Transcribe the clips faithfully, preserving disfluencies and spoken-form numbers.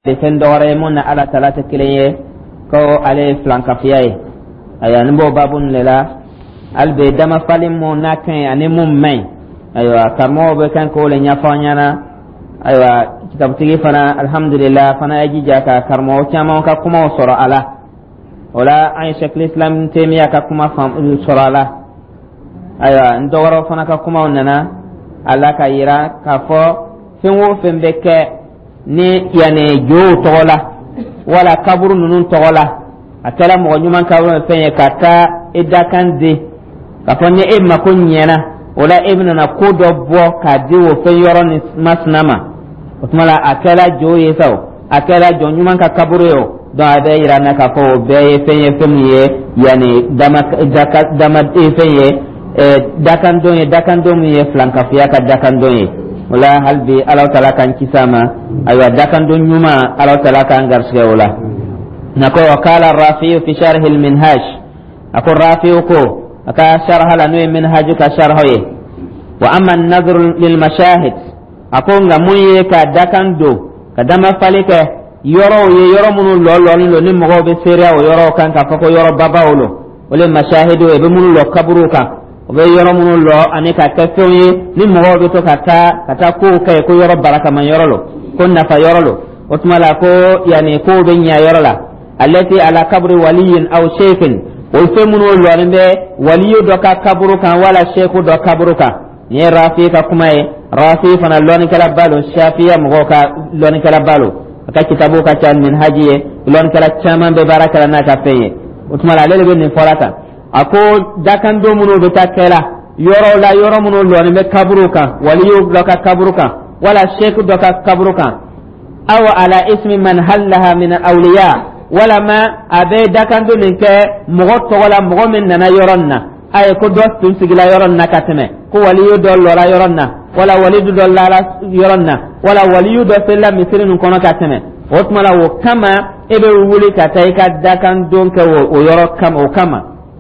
sen dore mon na ala talata kileye ko ale flankafiye aya nimbo babun lela albe dama falim mo na kan ane mum mai aywa kamo be kan ko le nyafanya na aywa kitab tigi fana alhamdulillah fana yaji jaka karmo chama ka kuma sura ala wala aisha islam temiya ka kuma fam sura ala aywa ndoro fana ka kuma onana ala ka yira ka fo finwo fembeke ni yani jo tola wala kaburu nunun tola akala mo nyuma kaburu fenye kata idakan de kafanye e makunyena wala ibn na kodo bo kadi wo fe yoron masnama otmala akala jo yesaw akala jo nyuma ka kaburu yo do ade irana ka fo be fenye fenye yani dama dama e fenye dakan do ye dakan do mi flanka fiya ka dakan do ye wala halbi Allah taala kan kisama aywa dakan don nyuma Allah taala kan garske wala nako wakala rafi fi sharh al minhaj ako rafi ko aka sharh la no minhaj ka sharhoye wa amma an nazr lil mashahid ako ngamuye ka dakan do kadama falike yoro ye yoro munu lolo lo ni mo be seria o yoro kan ka fako yoro babawlo wala mashahidu e be munu lo kabruka obe yoro munu lo anika kafewe ni mo be to kata kata ko kay ko yoro baraka man yoro lo ko nafa yoro lo otmala ko yani ko be nya yoro la allati ala kabri waliyin aw shaykhin o fe munu lo ne waliyo do ka kabru kan wala shaykhu do kabru kan ni rafi ka kuma e rafi fana lo ni kala balo shafiya mo ka lo ni kala balo ka kitabu ka tan min hajiye lo ni kala chama be baraka na ka feye otmala lele be ni forata ako dakan do muno be takela yoro la yoro muno lo ne kabruka waliyo do ka kabruka wala sheikh do ka kabruka aw ala ismi man halaha min awliya wala ma abe dakan do ne ke mogo to wala mogo min nana yoronna ay ko do tun sigila yoronna kateme ko waliyo do lo la yoronna wala walidu do la yoronna wala waliyo do sella misrin kono kateme otmala wo kama ebe wuli katai ka dakan don ke wo yoro kam o kama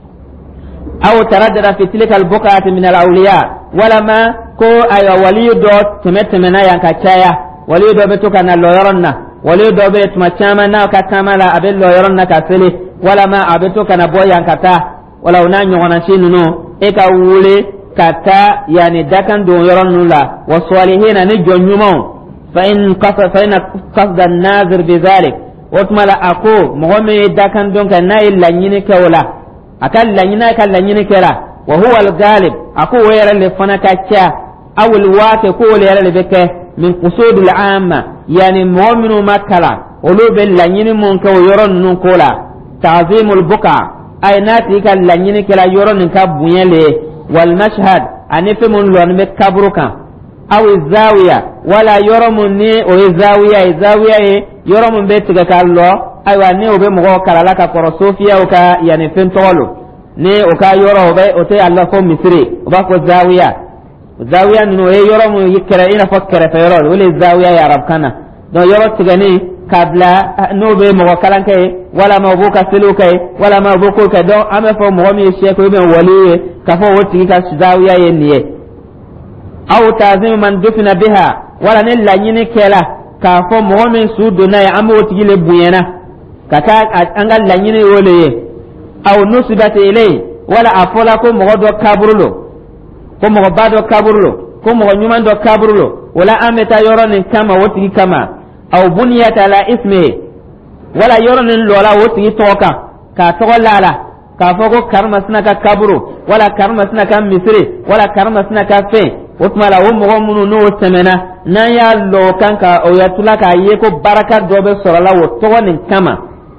أو تردد في تلك البقعة من الأولياء ولا ما كو أي ولي دوت تمت منا ينكشايا ولي دو بتوكا نلو يرنا ولي دو بيت مچاما نا كتاملا أبل لو يرنا كسلي ولا ما أبتوكا نبوي ينكتا ولا ونانيو ونشين نو إكا ولي كتا يعني دكان دو يرن لا والصالحين نجو نمو فإن قصد فإن قصد الناظر بذلك وتملا أكو مغمي دكان دون كنايل لنيني كولا akal lanyina kal lanyina kera wa huwa al-ghalib aku wera le fana kacha aw al-waqi ko wera le beke min qusud al-amma yani mu'minu makala ulu bil lanyina mun ka yoron nun kola ta'zim al-buqa aynati kal lanyina kala yoron ka bunyele wal mashhad anifi mun lon me kabruka aw az-zawiya wala yoromun ni o az-zawiya az-zawiya yoromun be tiga kallo aywa ne obe mo kala la ka koro sofia o ka yani fen tolo ne o ka yoro obe o te Allah ko misri o ba ko zawiya zawiya no e yoro mo yikra ina fakkara fa yoro wala zawiya ya rab kana do yoro tigani kabla no be mo kala kai wala ma buka silu kai wala ma buko ka do ame fo mo mi sheko be wali ka fo woti ka zawiya yeniye aw tazim man dufina biha wala ne la nyini kela ka fo mo mi sudu na ya amo woti le buyena kata angal lanyine wole aw nusibata ilay wala afola ko mo do kaburlo ko mo bado kaburlo ko mo nyuma do kaburlo wala ameta yoronin kama woti kama aw buniyata la ismi wala yoronin lola woti toka ka to lala ka fogo karma sna ka kaburu wala karma sna ka misri wala karma sna ka fe wotmala wo mo munu no semena nan ya lo kanka o ya tulaka yeko baraka dobe sorala wo to wonin kama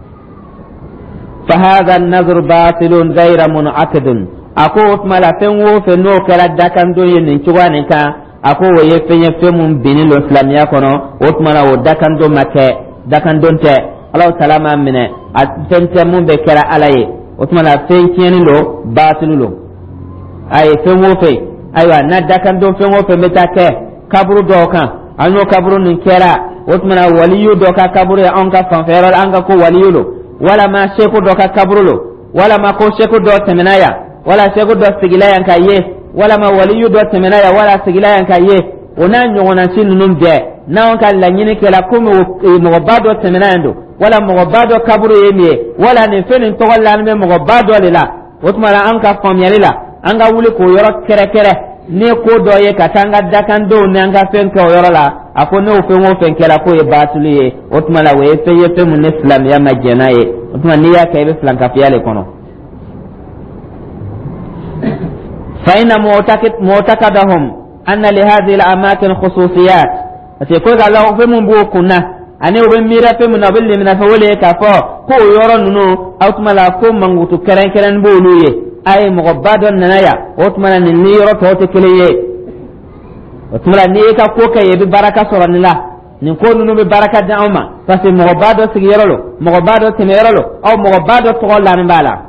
فهذا النظر باطل غير منعقد اكو ملا فنو فنو كلا دكان دو ين تشواني كا اكو يفين يفهم بين الاسلام يكونو وتملا ودكان دو مكه دكان دون تي الله سلام امنه اتنت مون بكرا علي وتملا فين كيني لو باطل لو اي فنو في ايوا نا دكان دو فنو في متاكه kaburu do kan anu kaburu nin kera wotmana waliyu do ka kaburu ya onka fanferal anga ko waliyu lo wala ma sheku do ka kabrulo wala ma ko sheku do temenaya wala sheku do sigilaya ka ye wala ma waliyu do temenaya wala sigilaya ka ye ona nyona shin num be naon kan la nyini kala kuma mo bado temenando wala mo bado kaburu yemi wala ne fenin to wala ne mo bado lela otmala an ka famyalila an ga wuli ko yoro kere kere ne ko do ye katanga dakan do ne an ga fen ko yoro la ako ne o fen o fen kala ko e batuli ye otmala we fe ye fe mun islam ya majena ye otmala ni ya kaybe flanka fiale kono fa inna mu'takid mu'takadahum anna li hadhihi al-amakin khususiyat ate ko ga lawo fe mun bo kunna ani o be mira fe mun abilli min afawle ka fo ko yoro nunu outmala ko mangutu keren keren bo luye ay mo badon nanaya outmala ni yoro to te keleye outmala ni ka ko kay be baraka soranila ni ko nunu be baraka dauma parce que mo bado sig yoro mo bado te yoro aw mo bado to la ni bala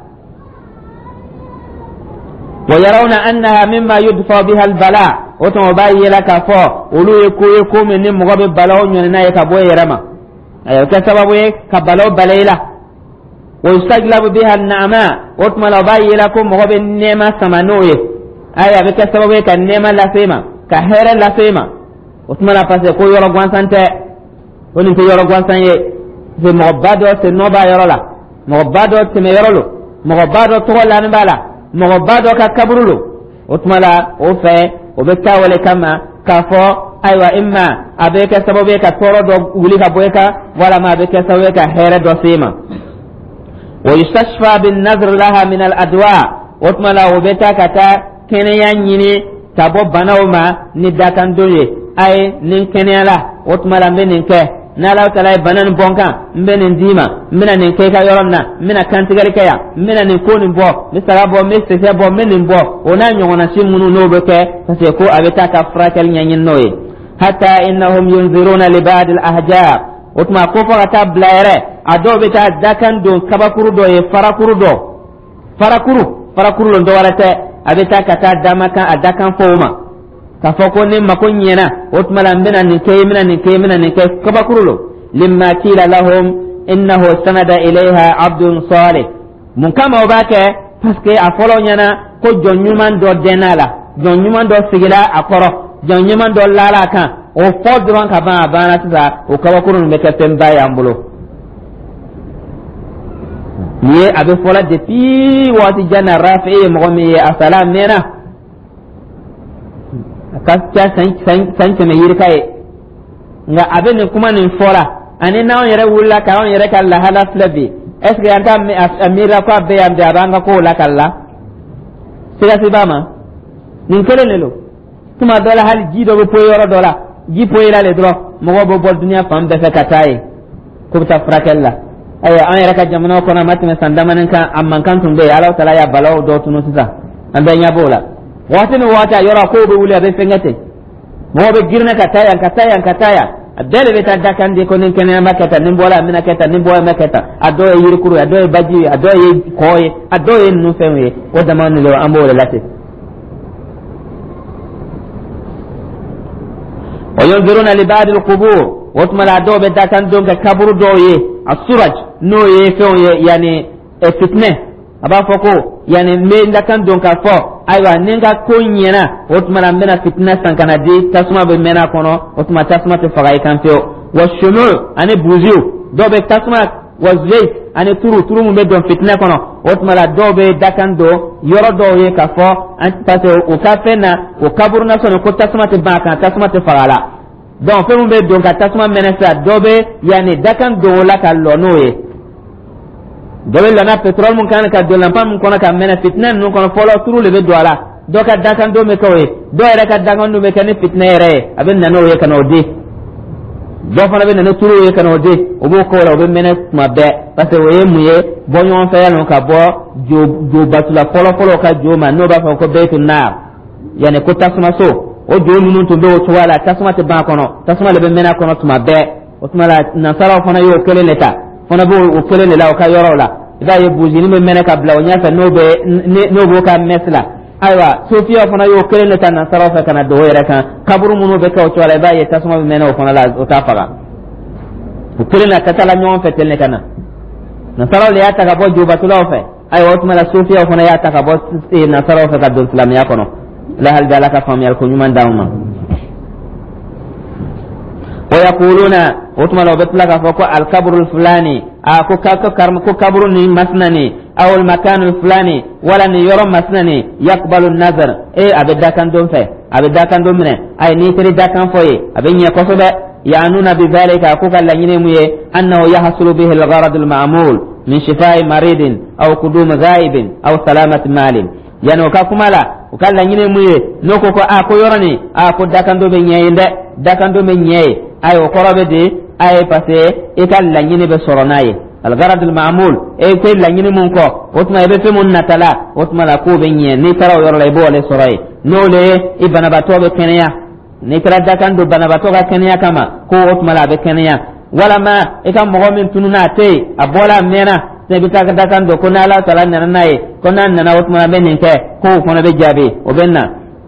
ويرون أنها مما يدفع بها البلاء وتمباي لك فو ولو يكو يكو من مغب بلاو نينا يكبو يرما ايو كسبب كبلاو بليلا ويستجلب بها النعماء وتملا باي لكم مغب النعمة سمانوي ايا بكسبب كالنعمة لسيما كهير لسيما وتملا فاسي كو يورو غوانسانتي وننت يورو غوانسانيي في مغبادو سنوبا يرولا مغبادو تمي يرولو مغبادو تغلا نبالا mogobado ka kabrulo utmala ofe obeka wale kama kafo aywa imma abeka sababu ka toro do wulika boeka wala ma abeka sababu ka here do sima wa yustashfa bin nazr laha min al adwa utmala obeta kata kenya nyini tabo banawma ni dakan doye ay nin kenya la utmala meninke nala kala banan bonka mbenen dima mina nin ke ka yoronna mina kantigari kaya mina nin ko nin bo misara bo meste se bo menin bo ona nyongona simunu no be ke parce ko abeta ka frakel nyanyin noye hatta innahum yunziruna li ba'd al ahjar utma ko fa ta blaire ado beta dakan do kabakuru do e farakuru do farakuru farakuru ndo warate abeta kata damaka adakan foma kafoko ne makonyena otmala mbena ni kayimina ni kayimina ni kay kabakurulo limma kila lahum innahu sanada ilayha abdun salih mun kama obake paske afolo nyana ko jonyuman do denala jonyuman do sigila akoro jonyuman do lala kan o fodron ka ba bana tsa o kabakurun be ka temba yambulo ye abe fola depuis wati janna rafi mo mi assalam nena kasya san san me yirkaye nga abin kuma nin fora ani na on yere wulla ka on yere kala hala flabi est ce que anta amira ko be am de abanga ko la kala sira sibama nin kele lelo tuma dola hal jido bo poyoro dola ji poyira le dro mo go bo dunya fam be fe kataye ko ta frakella aya an yere ka jamano ko na matime sandamanin ka amman kan tumbe ala taala ya balaw do tunu sisa anda nya bola wata ne wata yora ko be wuli abe fengate mo be girna kataya kataya kataya adele be tadda kan de ko nin kene makata nin bola mina kata nin bola makata ado e yirkuru ado e baji ado e koy ado e nu fenwe o da man lo amore lati wa yunziruna li ba'd al qubur watmala ado be dakan don ka kaburu do ye asuraj no ye fenwe yani e fitne aba foko yani me ndakan don ka fo aywa ninga ko nyena otmana mena fitna sankana di tasma be mena kono otma tasma te fagai kan feo wa shumu ane buziu dobe tasma wa zayt ane turu turu mu be don fitna kono otmala dobe dakan do yoro do ye ka fo an pase o ka fena o kaburna sono ko tasma te baka tasma te fagala don fe mu be don ka tasma mena sa dobe yani dakan do la ka lonoye dobe lana petrol mun kan ka dolan pam mun kono ka mena fitna nun kono folo turu le be doala do ka dakan do me kawé do era ka dakan do me kan fitna ere abin nano ye kan odi do fana be nano turu ye kan odi o bo ko la o be mena mabbe parce que woye muye bo nyon fa yalon ka bo jo jo batula folo folo ka jo ma no ba fa ko beytun nar yani ko tasma so o jo nunun to do to wala tasma te ba kono tasma le be mena kono to mabbe o tuma la nasara fana yo kele leta fana bo o kele ne la o ka yoro la da ye buji ni mena ka bla onya fa no be no bo ka mesla aywa sofia fana yo kele ne tan nasara fa kana do yere kan kaburu muno be ka o tola da ye tasma be mena o fana la o ta faga o kele na katala nyon fa tel ne kana nasara le ya ta ka bo juba to la fa aywa o tuma la sofia fana ya ta ka bo nasara fa ka do islam ya kono la hal dalaka fam yal ko nyuma dawma ويقولون وتما لو بتلقى فوق القبر الفلاني اكو كو قبر مسنني او المكان الفلاني ولا يرى مسنني يقبل النظر اي ابدا كان دون في ابدا كان دون من اي نيتري دا كان فوي ابن يقصد يعنون بذلك اكو كلا ينمي انه يحصل به الغرض المعمول من شفاء مريض او قدوم غائب او سلامه مال يعني وكاكمالا وكلا ينمي نوكو اكو يرني اكو دا كان دون بنيinde da kan do men nyey ay o korobe de ay passé e kal la nyine be soronaye al garad al ma'mul e ko la nyine mun ko otma be fe mun natala otma la ko be nyey ni taraw yor lay bole soray no le ibana bato be kenya ni kra da kan do bana bato ga kenya kama ko otma la be kenya wala ma e kam mo min tununa te abola mena ne bi ta da kan do ko na la tala na naye ko nan na otma be ninke ko ko na be jabe o benna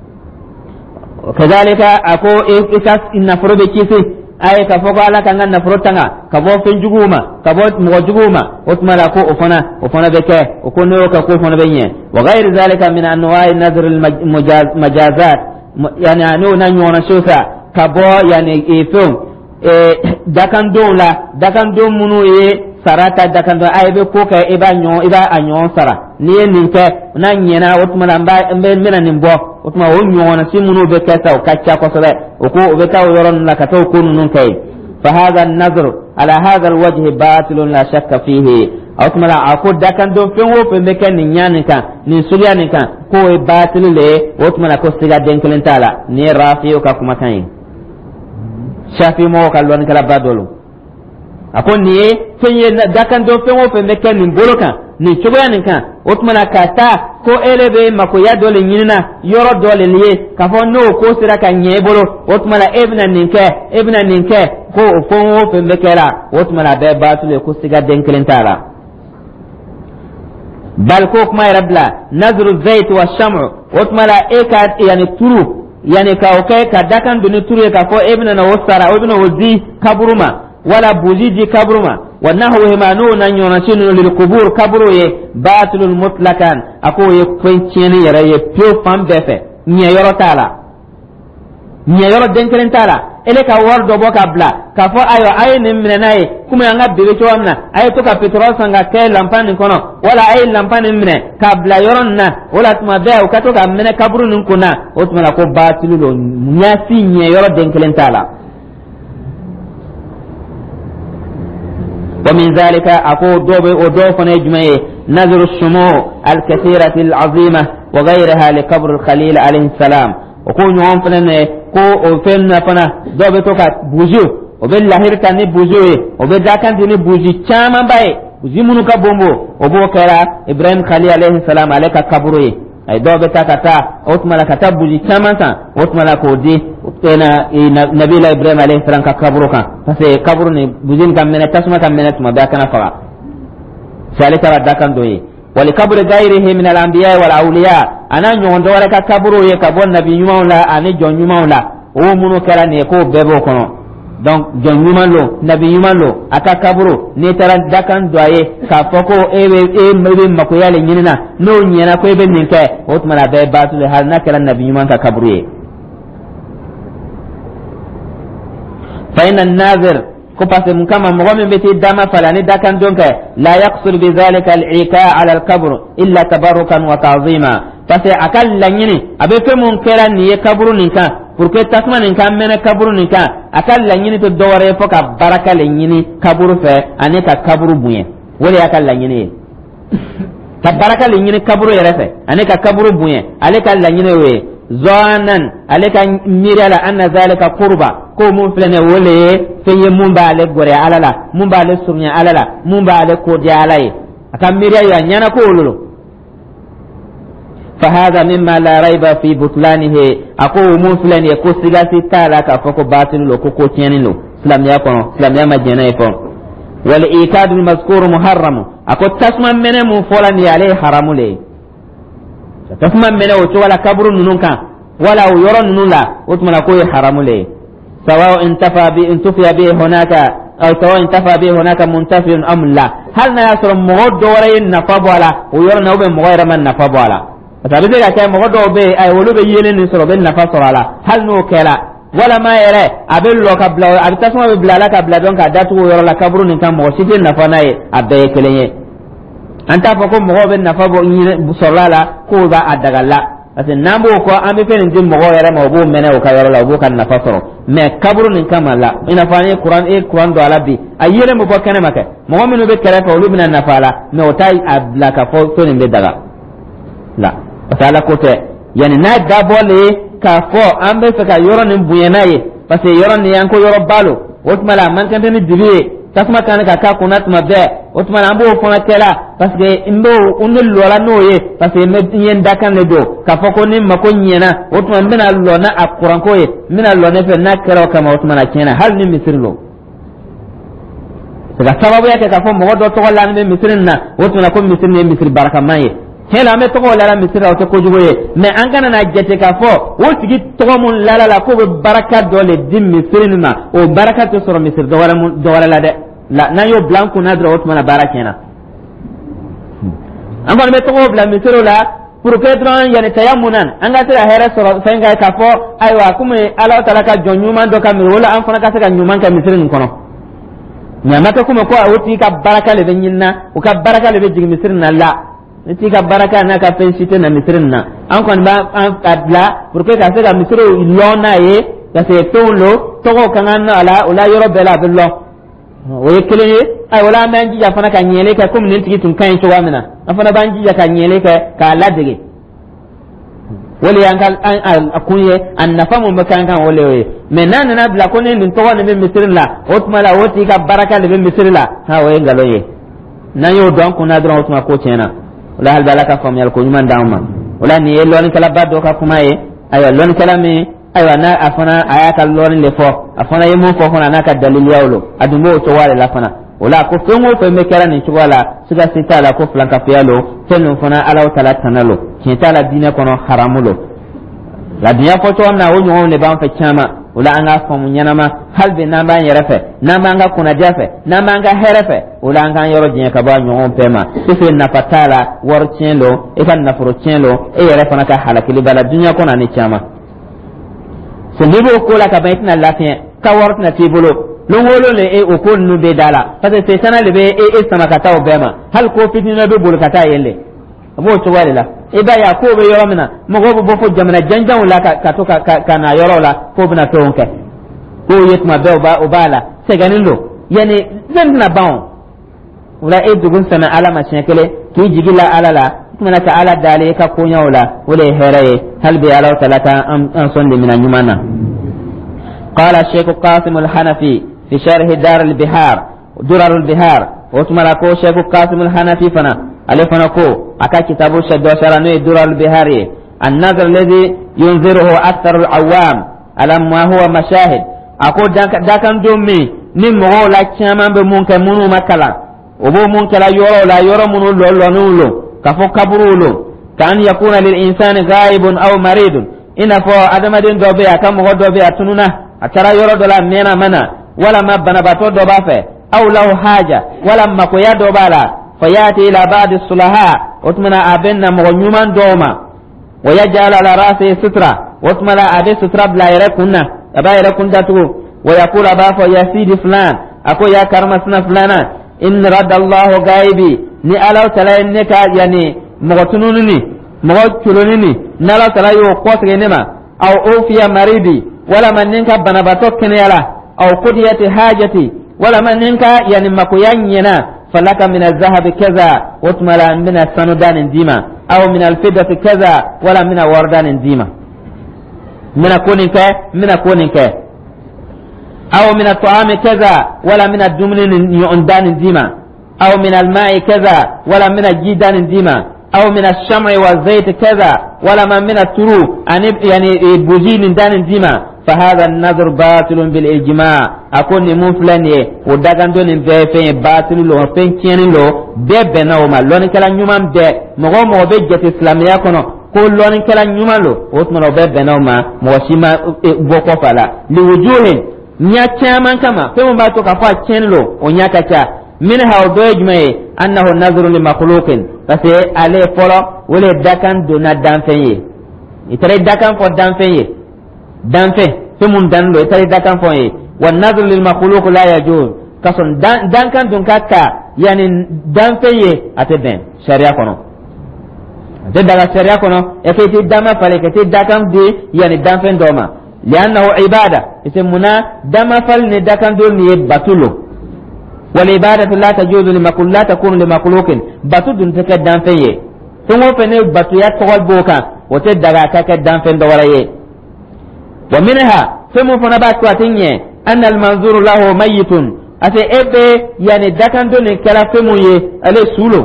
كذلك أكو إكاس إن نفرو بكيسي أي كفوق على كان نفرو تنا كبو فين جوما كبو موجوما وتملا كو أفنا أفنا بك وكونو ككو فنا بينه وغير ذلك من أنواع النذر المجازات يعني أنو نيونا شوسا كبو يعني إفهم دكان دولا دكان دوم منو sarata dakando aybe ko ka iba nyo iba anyo sara ni ninke na nyena wotuma lamba mbe mena nimbo wotuma wonyo wana simunu be kasa o kacca ko sobe o ko be taw yoron la ka taw kunu nun kay fa hadha an-nazr ala hadha al-wajh batil la shakka fihi wotuma la akod dakando fenwo pe meke ni nyanika ni sulyanika ko e batil le wotuma la ko siga denkelin tala ni rafiyo ka kuma kan shafi mo kallon kala badolo akon ni fenye dakan do fenwo fe meken ni boloka ni chogoya ninka otmana kata ko elebe makoya dole nyina yoro dole liye kafo no ko sira ka nye bolo otmana ebna ninke ebna ninke ko fenwo fe mekela otmana be batule ko siga denkelin tala bal ko kuma rabla nazru zait wa shamu otmana eka yani turu yani ka okay ka dakan duni turu ka ko ebna na wasara ebna wazi kaburuma ولا بوجي كبرما ونحوهما نونا يونسين للقبور كبرو باطل مطلقا اكو يكون تشيني يرى يبيو فام بفه ني يورو تالا ني يورو دنكرين تالا eleka wardo boka bla kafo ayo ayne mnenaye kuma yanga bebe chomna ayo to ka petrol sanga ke lampani kono wala ay lampani mne kabla yoronna wala tuma be o kato ka mne kaburu nun kuna o tuma la ko batilu lo nyasi nye yoro denkelen tala ومن ذلك أقول دوب ودوف نجمي نذر الشموع الكثيرة العظيمة وغيرها لقبر الخليل عليه السلام وكون يوم فنن كو فن فنا دوب توكا بوجو وبالله هرتاني بوجو وبداكان تني بوجي چاما باي بوجي منو كبومبو وبو كرا إبراهيم خليل عليه السلام عليك كبروي ay dobe takata otmala katabuji chamanta otmala kodi tena nabila ibrahim alayhi salam ka kaburu kan parce kaburu ni bujin kam mena tasma kam mena tuma da kana fara salika radakan doyi wal kabru ghairihi min al anbiya wal awliya ana nyondo wala ka kaburu ye kabon nabi nyuma la ani jon nyuma la o munu kala ne ko bebo kono donc jon nyuma lo nabi nyuma lo aka kaburu ne tara dakan doye ka foko ebe e mebe makoyale nyina no nyena ko ebe ninke otmala be batul hal nakala nabi nyuma ka kaburu ye fa inna an-nazir ko passe mun kama mo gomen beti dama falani dakan donke la yaqsul bi dhalika al-ika ala al-qabr illa tabarrukan wa ta'zima passe akal lanyini abe fe mun kera ni kaburu ninka pour que tasma ninka mena kaburu ninka akal lanyini to dore fo ka baraka lanyini kaburu fe ane ka kaburu buye wala akal lanyini ka baraka lanyini kaburu yere fe ane ka kaburu buye ale ka lanyini we zanan ale ka mirala anna zalika qurba ko mun flene wole feye mun ba ale gore alala mun ba ale surnya alala mun ba ale ko dia alai aka miriya ya nyana ko lolo fa hada mimma la raiba fi butlanihi ako mun flene ko sigasi tala ka foko batin lo ko ko tienino islam ya kono islam ya majena e kono wal ikad al mazkur muharram ako tasma mene mun folani ale haramule tasma mene o wala kabru nunun wala yoro nunun la o tuma ko haramule سواء انتفى به انتفى به هناك او سواء انتفى به هناك منتفع ام لا هل نصر مغد ورين نفب ولا ويرنا به مغير من نفب ولا فبذلك كان مغد به اي ولو بيلين نصر به نفس ولا هل نو كلا wala ma yere abel lo ka bla abita so be bla la ka bla don ka datu yoro la kabru nin kam mo site na fa naye abe kelenye anta fa ko mo be na fa bo ni sorala ko ba adagalla ate nambo ko ambe fen ndim mo yere mo bo mene o ka yoro la bo kan na fa soro me kabru nin kam la ina fa ni qur'an e qur'an do alabi ayere mo bo kene make mo minu be kere fa ulubina na fa la me o tay abla ka fo to ni be daga la wataala ko te yani na dabole ka fo ambe fe ka yoro nin buyena ye parce que yoro ni yanko yoro balo otmala man kan ni dibiye tasma kan ka ka kunat mabbe otmala ambo fona kela parce que ndo unul lola no ye parce que me yen dakan le do ka fo ko ni mako nyena otmala mbena lona akuran ko ye mina lona fe na kero kama otmala kena hal ni misirlo c'est la sababu yake ka fo mo do to wala ni misirin na otmala ko misir ni misir baraka maye hela me togo la misira o to ko jugoye me an kana na jete ka fo o tigi togo mun la la ko be baraka dole dim misirin ma o baraka to soro misir do wala mun do wala la de la na yo blanco na dro otmana barakena an ko me togo bla misiro la pour que dron yani tayammunan an ga tira here soro senga ka fo aywa kuma ala taala ka jonyuma do ka mi wala an fana ka saka nyuma ka misirin kono nyamata kuma ko o ti ka baraka le benyinna o ka baraka le be jigi misirin na la ti ka baraka na ka pensite na misirin na an kon ba an adla pour que ka se ga misiro lona ye ka se tolo togo kan na ala ula yoro bela billo o yekele ay wala man ji afana ka nyele ka kum nin tigi tun kan to wamina afana ban ji ka nyele ka ka ladege wali an kal an akunye an nafamu makan kan wole we menan na bla ko ne nin togo ne misirin la otmala woti ka baraka le misirin la ha we ngaloye na yo don ko na dron otma ko chena wala hal balaka fam yal ko nyman dawma wala ni e loni kala baddo ka kuma e ayo loni kala mi ayo na afana ayaka loni le fo afana yemo fo fona na ka dalil yawlo adumo to wala la fana wala ko fengo fe me kala ni chwala siga sitala ko flanka fialo tenu fana ala tala tanalo kitala dina kono haramulo la dinya ko to amna wonyo ne ban fa chama wala anga famu nyanama halbe namba yerefe namba anga kuna jafe namba anga herefe wala anga yoro jinya ka ba nyon pema sife na fatala wor tienlo e kan na foro tienlo e yerefe na ka halakili bala dunya kona ni chama so nibo ko la ka baitna lafien ka wor na tibolo longolo le e o ko nu be dala parce que sana le be e e sama kata o bema hal ko fitina be bol kata yelle mo to wale la e ba ya ko be yoro mina mo go bo fo jamana janjan wala ka to ka kana yoro la ko bina to onke ko yetma be o ba o bala se ganilo yani zan na bawo wala e dugun sana ala ma shekele ki jigila ala la kuma ka ala dale ka ko nyawla wala heraye hal be ala talata an sonde mina nyumana قال الشيخ قاسم الحنفي في شرح دار البحار درر البحار وتملكو شيخ قاسم الحنفي فنا عليه فنكو اكا كتابو شد شرانه درر البحار النظر الذي ينظره اكثر العوام على ما هو مشاهد اكو داكان دومي نيمو لا كيما بمونك منو مكلا وبو مونك لا يورو لا يورو منو لولو نولو كفو كبرولو كان يكون للانسان غائب او مريض ان فو ادم دين دوبي اكا مو دوبي اتنونا atara yoro dola mena mana wala mabana bato do bafe aw law haja wala makoya do bala fayati ila ba'd as-sulaha utmana abenna mo nyuman doma wayajala ala rasi sutra utmala ade sutra bla yakunna aba yakun datu wayakula bafa ya sidi fulan ako ya karma sna fulana in radallahu gaibi ni alaw talayneka yani mo tunununi mo tulunini nala talayo qosgenema aw ufiya maridi wala man ninka banabato kenyala aw qudiyati hajati wala man ninka yani makuyanyena falaka min az-zahab kaza utmala min as-sanudan dima aw min al-fiddati kaza wala min wardan dima min akuninka min akuninka aw min at-ta'ami kaza wala min ad-dumnin yu'dan dima aw min al-ma'i kaza wala min al-jidan dima aw min ash-sham'i wa-zayt kaza wala man min at-turu an yani bujin dan dima فهذا النظر باطل بالإجماع أكون مفلني ودعان دون فين باطل لو فين كين لو ببنا وما لون كلا نيومان ب مغو مغو بجت إسلامية كنا كل لون كلا نيومان لو وطمن ببنا وما موشيما بوكو فلا لوجوه نيا كمان كما فين باتو كفا كين لو ونيا كتا منها ودوجمي أنه النظر لمخلوق بس عليه فلو ولي دكان دون دان فين يتري دكان فو دان فين danfe tumun dan do tari dakan foye wan nadru lil makhluq la yajuz kason dan dan kan dun kakka yani dan feye ateden sharia kono de daga sharia kono e ke ti dama fale ke ti dakan de yani dan fen doma li'annahu ibada ismuna dama fal ne dakan do ni batulo wal ibadatu la tajuzu li makhluq la takunu li makhluqin batu dun take dan feye tungo fene batu ya tawal boka wote daga take dan fen do waraye wa minha famu fana ba ko atinye anna al manzur lahu mayitun ate ebe yani dakan do ne kala femu ye ale sulo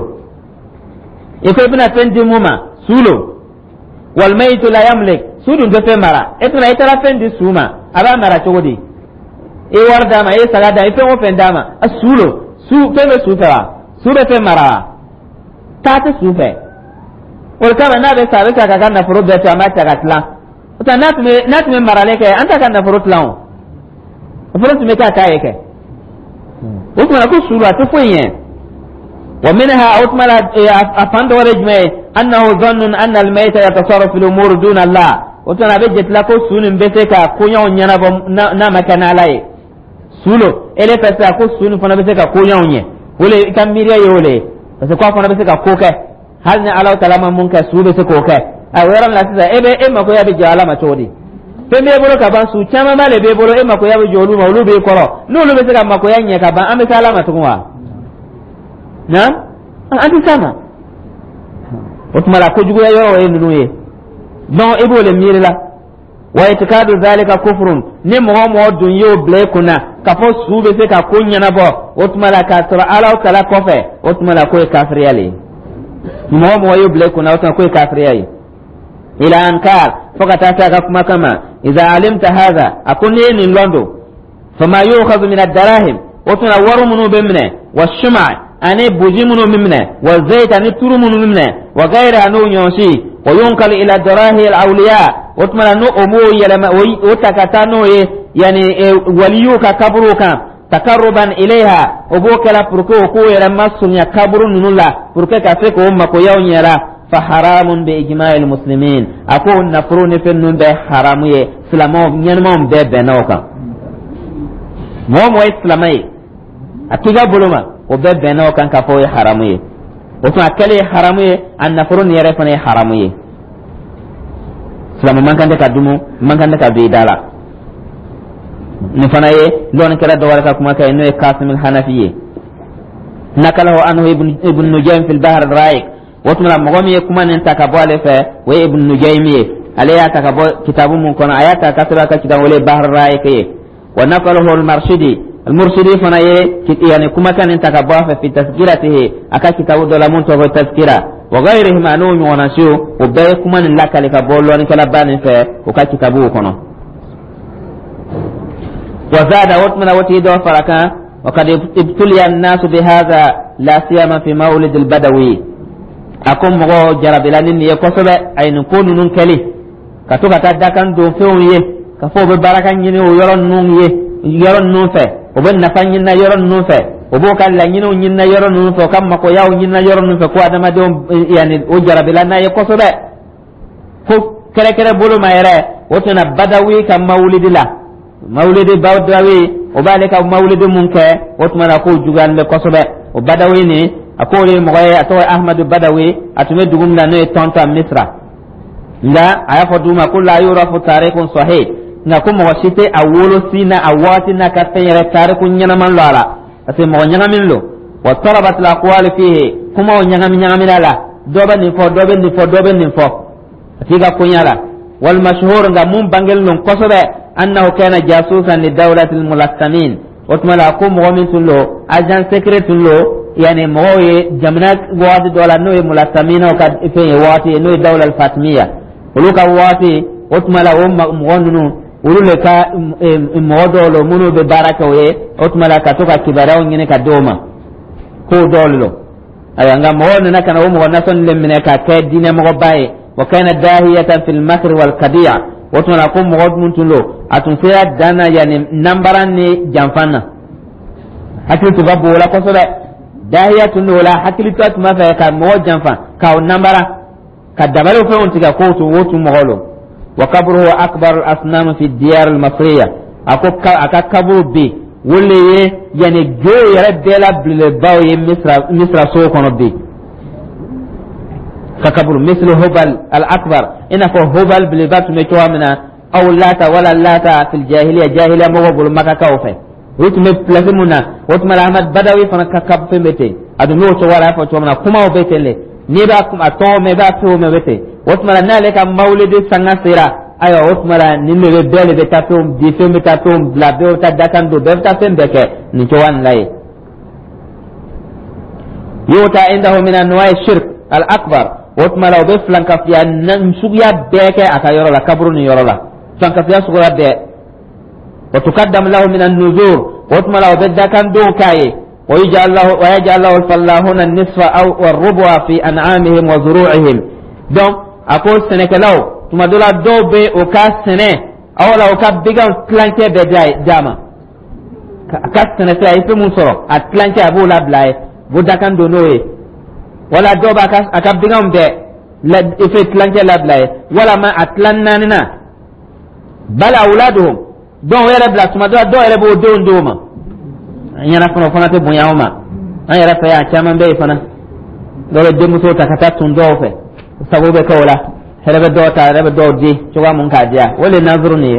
e ko bina fendi muma sulo wal mayitu la yamlik sudun do fe mara etuna itara fendi suma aba mara chogodi e warda ma e sagada e femu fendama asulo su feme sufera sube fe mara tata sufe wal kama na be sabe ka ga na furo be ta ma ta gatla uta nat me nat me mara leke anta kan na furo tlawo furo me ka ta yake وكما نقول سورة تفوين ومنها أطمل أفند ورجمه أنه ظن أن الميت يتصرف في الأمور دون الله وكما بجت لكو سون بسكا كونيون ينب نام كان عليه سولو إلي فسا كو سون فنا بسكا كونيون يه ولي كم ميريا يولي فسكوا فنا بسكا كوكا هل نعلو تلاما منك سو بسكوكا أو يرم لسيسا إبه إما كويا بجالا ما تودي fembe bolo ka ban su chama male be bolo e mako ya jolu ma ulu be koro lulu be saka mako ya nya ka ban ame salama tunwa na anti sama otmala ko jugo ya yo e nunu ye don e bole mirila wa itikadu zalika kufrun ne mo mo dun yo ble kuna ka fo su be se ka kunya na bo otmala ka tora ala kala kofe otmala ko e kafriyale mo mo yo ble kuna otmala ko e kafriyale ila an kal fakata kuma kama idza alimta hadha akuni in londo fama yu'khadhu min ad-darahim wa tunawwaru minu bimne wash-shama' ani bujimunu mimne wa zayt ani turumunu mimne wa ghayra anu yonshi wa yunkal ila darahi al-awliya wa tumanu umu yalama wa takatano yani waliyuka kabruka takarruban ilaiha ubukala purko ko yalama sunya kabrun nulla purke ka fe ko umma ko yawnyara فحرام بإجماع المسلمين أكون نفرون في النون به حرامية سلامهم ينمهم به بناوكا مهم وإسلامي أكيغا بلوما وبه بناوكا كفوي حرامية وثم أكلي حرامية أن نفرون يرفني حرامية سلام من كان دكا دمو من كان دكا بيدالا نفناي لون كلا دواركا كما كأنه قاسم الحنفية نقله عنه ابن, ابن نجيم في البحر الرائق وتملا مغومي كما ننتaka bole fe we ibn nujaymi alaya takabo kitabu mun kono ayata kasra ka kitab wala bahr raike wa naqalahu al-marshidi al-murshidi fana ye yani kuma kan nintaka bafa fi tazkiratihi aka kitabu dola mun to tazkira wa ghayrihi ma'lum wa nashu wa bay kuma nin lakale ka bollo ni kala bani fe o ka kitabu kono wa zada watmana wati do faraka wa qad ibtuliya an-nas bi hadha la siyama fi mawlid al-badawi akum mo jarabilani ni ko sobe ay no ko nunun kali ka to kata dakan do fewu ye ka fo be barakan nyini o yoron nun ye yoron nun fe o ben na fan nyina yoron nun fe o bo kan la nyino nyina yoron nun fe kam mako yaw nyina yoron nun fe ko adama do yani o jarabilana ye ko sobe ko kere kere bulu mayre o to na badawi kam mawlidila mawlidi badawi o bale ka mawlidi munke o to mala ko jugan be ko sobe o badawi ni akore moye atoy ahmad badawi atume dugum la ne tonta misra nga aya foduma kullu yurafu tarikhun sahih nga kuma wasite awolo sina awati na katayere tarikhun nyana man lala ate mo nyanga min lo wa tarabat al aqwal fihi kuma nyanga min nyanga min la dobe ni fo dobe ni fo dobe ni fo atiga kunyala wal mashhur nga mum bangel non kosobe annahu kana jasusan li dawlati al mulastamin watmala kum min tullo agent secret tullo yani moye jamna wadi dola no mulatamina ka ife wati no dawla al-fatimiyya uluka wati otmala umma mwonu ulule ka modolo munu be baraka we otmala ka toka kibarao ngine ka doma ko dollo ayanga mwonu na kana umu na son lemine ka ka dine mo baye wa kana dahiyatan fil makr wal qadi'a otmala ko mwod muntulo atunfira dana yani nambaran ni jamfana hakili tubabu wala ko soda dahiyatun wala hakilitat ma fa ka mo jamfa ka nambara ka dabalo fa on tiga ko to wotu mogolo وقبره أكبر الأصنام في الديار المصرية أكا كبر بي ولي يعني جو يرد لا بالباوي مصر مصر سوق بي ككبر مثل هبل الأكبر إن فو هبل بالبات متوا منا أو لاتا ولا لاتا في الجاهلية جاهلية مغبل مكا كوفي وتم بلازمنا وتم الأحمد بدوي فنككب في متي أدنو شوارع فشومنا كما وبيتلي نيبا كما تو ميبا تو مبتي وتم لنا مولد سنغسيرا أيوة وتم لنا نمي بيل بتاتوم ديفم بتاتوم بلا بيو تدكان دو بفتاتم بك نجوان لاي يوتا عنده من أنواع الشرك الأكبر وتم لو بفلان كفيا نمسويا بك أكا لا كبرون يرولا فلان كفيا سغرا بك وتقدم له من النذور وتم لو بدكان دو كاي ويجعل له ويجعل له الفلاحون النصف أو الربع في أنعامهم وزروعهم دون أقول سنة لو ثم دولا دو بي وكاس سنة أو لو كاب بيجان تلانكي بداي جاما كاس سنة تلاقي في مصر أتلانكي أبو لابلاي بودا كان دونوي ولا دو باكاس أكاب بيجان بي لا إفي تلانكي لابلاي ولا ما أتلاننا بل أولادهم دون ويربلا ثم دولا دو يربو دون دوما yana fana fana te bonya uma an yara fa ya chaman be fana dole de muso ta kata tun do fe sabo be kawla herebe do ta herebe do di chuwa mun ka dia wole nazuru ne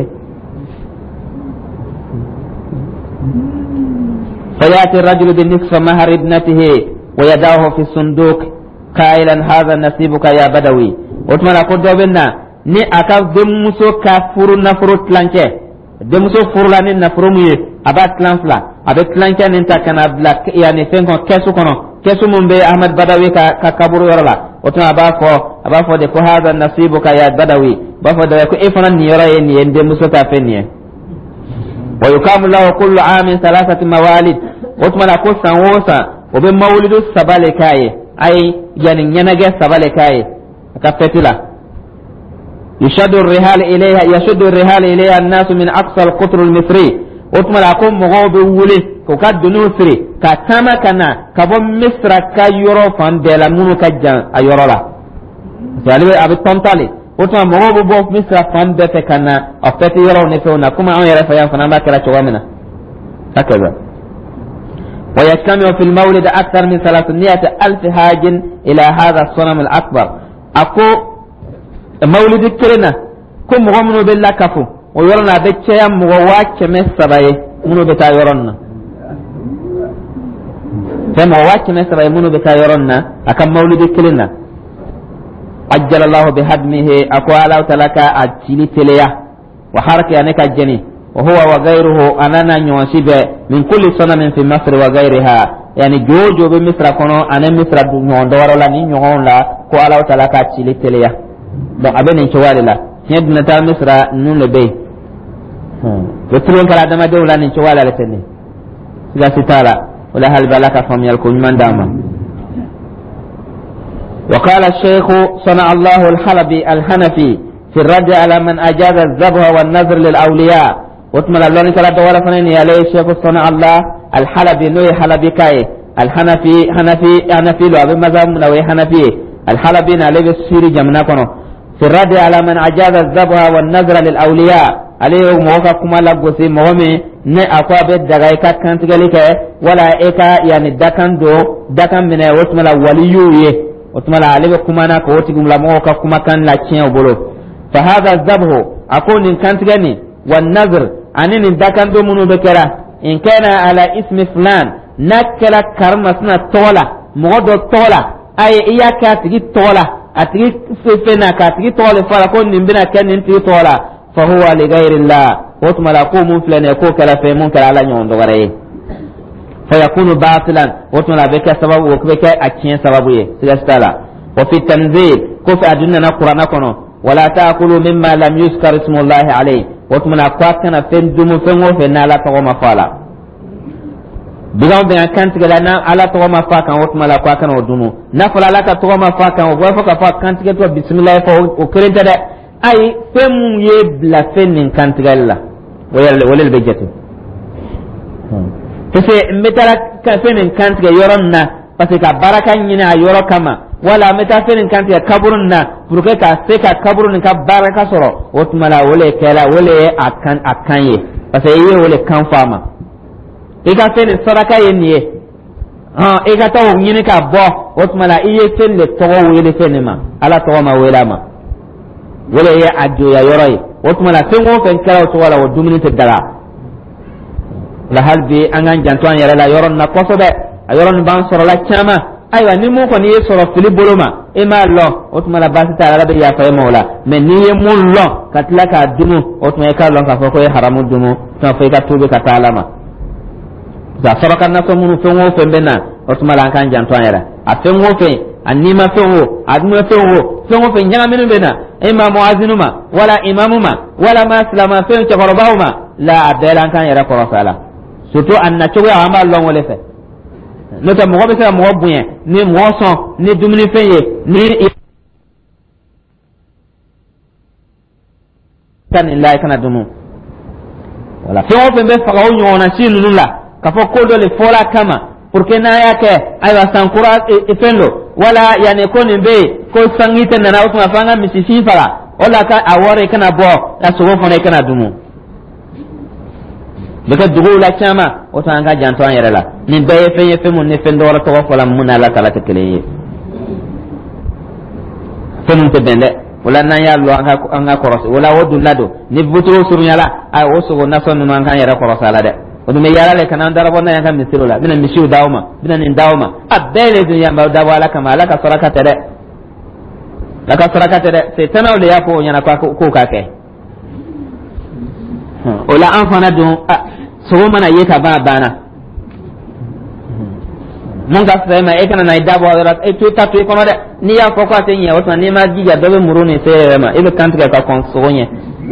fayati ar-rajulu bi nisfi mahar ibnatihi wa yadahu fi sunduq qailan hadha nasibuka ya badawi otmana ko do benna ni aka de muso ka furu na furu tlanke de muso furu la ni na furu mu abat tlanfla avec tlanka ninta kana black yani fenko kesu kono kesu mumbe ahmad badawi ka, ka kaburu yorala otuna ba fo aba fo de ko hada nasibuka ya badawi ba fo de ko ifana ni yora yen yende musuka fenye wa yukamu lahu kullu amin thalathati mawalid otuma ko sanwosa obe mawlidu sabale kaye ay yani nyanage sabale kaye ka petila yashadu ar-rihal ilayha yashadu ar-rihal ilayha an-nas min aqsa al-qutr al-misri otuma la ko mogo be wule ko ka dunu siri ka tama kana ka bo misra ka yoro fan de la munu ka jan a yoro la salibe abi tontale otuma mogo bo misra fan de fe kana a pete yoro ne fe ona kuma on yara fa yan fana ba kala chawamina hakaza wa yakamiu fil mawlid akthar min thalathmiyati alf hajin ila hadha as-sanam al-akbar ako mawlid kirina kum mogo munu billa kafu o yorna be ceyam mo wacce mes sabaye muno be ta yoronna te mo wacce mes sabaye muno be ta yoronna akam mawlidi kilina ajjala Allah bi hadmihi aqwala talaka ajili teleya wa haraka anaka jani wa huwa wa ghayruhu anana nyosibe min kulli sanamin fi Masr wa ghayriha yani jojo be misra kono anan misra du nyondo warola ni nyonla ko ala talaka ajili teleya donc abene chowalila nyedna ta misra nun le bay وتلون كلا دما دولا نين شوالا لتني سلا ستالا ولا هل بلاك فم يلكم من داما وقال الشيخ صنع الله الحلبي الحنفي في الرد على من أجاز الذبح والنذر للأولياء وتمل اللون كلا دولا فنين يا لي الشيخ صنع الله الحلبي نوي حلبي كاي الحنفي حنفي حنفي لو أبي مذهب نوي حنفي الحلبي نالي بسيري جمنا كنو في الرد على من أجاز الذبح والنذر للأولياء عليه موقع كما لغوسي مومي ne akwa be daga ka kantigali ke wala eka yani dakan do dakan mena wotmala waliyu ye wotmala alebe kuma na ko woti gumla mo ka kuma kan la cien bolo fa hada zabhu akoni kantigani wan nazr anin dakan do munu be kera in kana ala ismi fulan nakala karma sna tola mo do tola ay iya ka tigi tola atigi fefena ka tigi tola fara ko nimbina kan ninti tola fa huwa li ghayri allah وتملا قوم فلان يكون كلا في منكر على نيون دوغري فيكون باطلا وتملا بك سبب وكبك اكين سببيه سيستلا وفي التنزيل كف ادنا قرانا كنو ولا تاكلوا مما لم يذكر اسم الله عليه وتملا قاتنا فين دم فين وفين لا تقوم فالا بيغام بين كانت غلانا على تقوم فاكا وتملا قاتنا ودونو نفلا لا تقوم فاكا وفوق فاكا كانت بسم الله وكرنت ay femu ye bla fenin kantigalla wala wala bejati tese metara ka fenin kantiga yoronna parce que baraka nyina yoro kama wala meta fenin kan ya kaburun na pour que ka se ka kaburun ka baraka soro otmala wole kala wole akan akanye parce que yeye wole kan fama e ka fenin sadaka yeniye ah e ka taw nyini ka bo otmala iye fen le togo wele fenima ala togo ma wela ma wole ya adjo ya yoroi otmala fen wo fen kala to wala wo dumini te dara la halbi angan jantoan yara la yoron na kosobe ayoron ban soro la chama aywa ni mo ko ni soro fili boloma e ma lo otmala basita ala be ya fa mola men ni ye mun lo katla ka dumu otma ka lo ka fo ko haramu dumu to fa ka tube ka talama za soro kan na so munu fe wo fe bena otmala kan jantoan yara a fe wo fe anima fe wo admu fe wo fe wo fe nyama minu bena imam muazinuma wala imamuma wala maslama fe ko robahuma la adela kan yara ko sala surtout anna chogo ya amba lo wole fe nota mo be sa mo buyen ni mo son ni dumuni feye ni kan illa kana dumu wala fe o be fa o nyona sinu la ka fo ko do le fola kama porque na yake aywa sankura e fendo wala yani ko ni be ko sangite na na o ma fanga misisi fara wala ka awore kana bo aso fo ne kana dumu baka dugu la chama o tanga janto an yere la ni baye fe ye fe mun ne fe ndora to wala mun ala kala te kele fe mun te bende wala na ya lo anga anga koros wala wodu lado ni buturo surunya la ay o so na son man kan yere koros ala de o me yara le kana ndara bona ya kan misiro la bina mishiu dauma bina ni dauma abele du ya ba wala kama ala ka soraka tere la ka soraka tere se tana le ya ko nyana kwa ko ka ke ola anfana don so mana yeta ba bana mun ga sai mai ekana na idabo da e to ta to ikono de ni ya ko kwa tenya wata ni ma giga dobe muruni sai ma ibe kantika ka kon so nye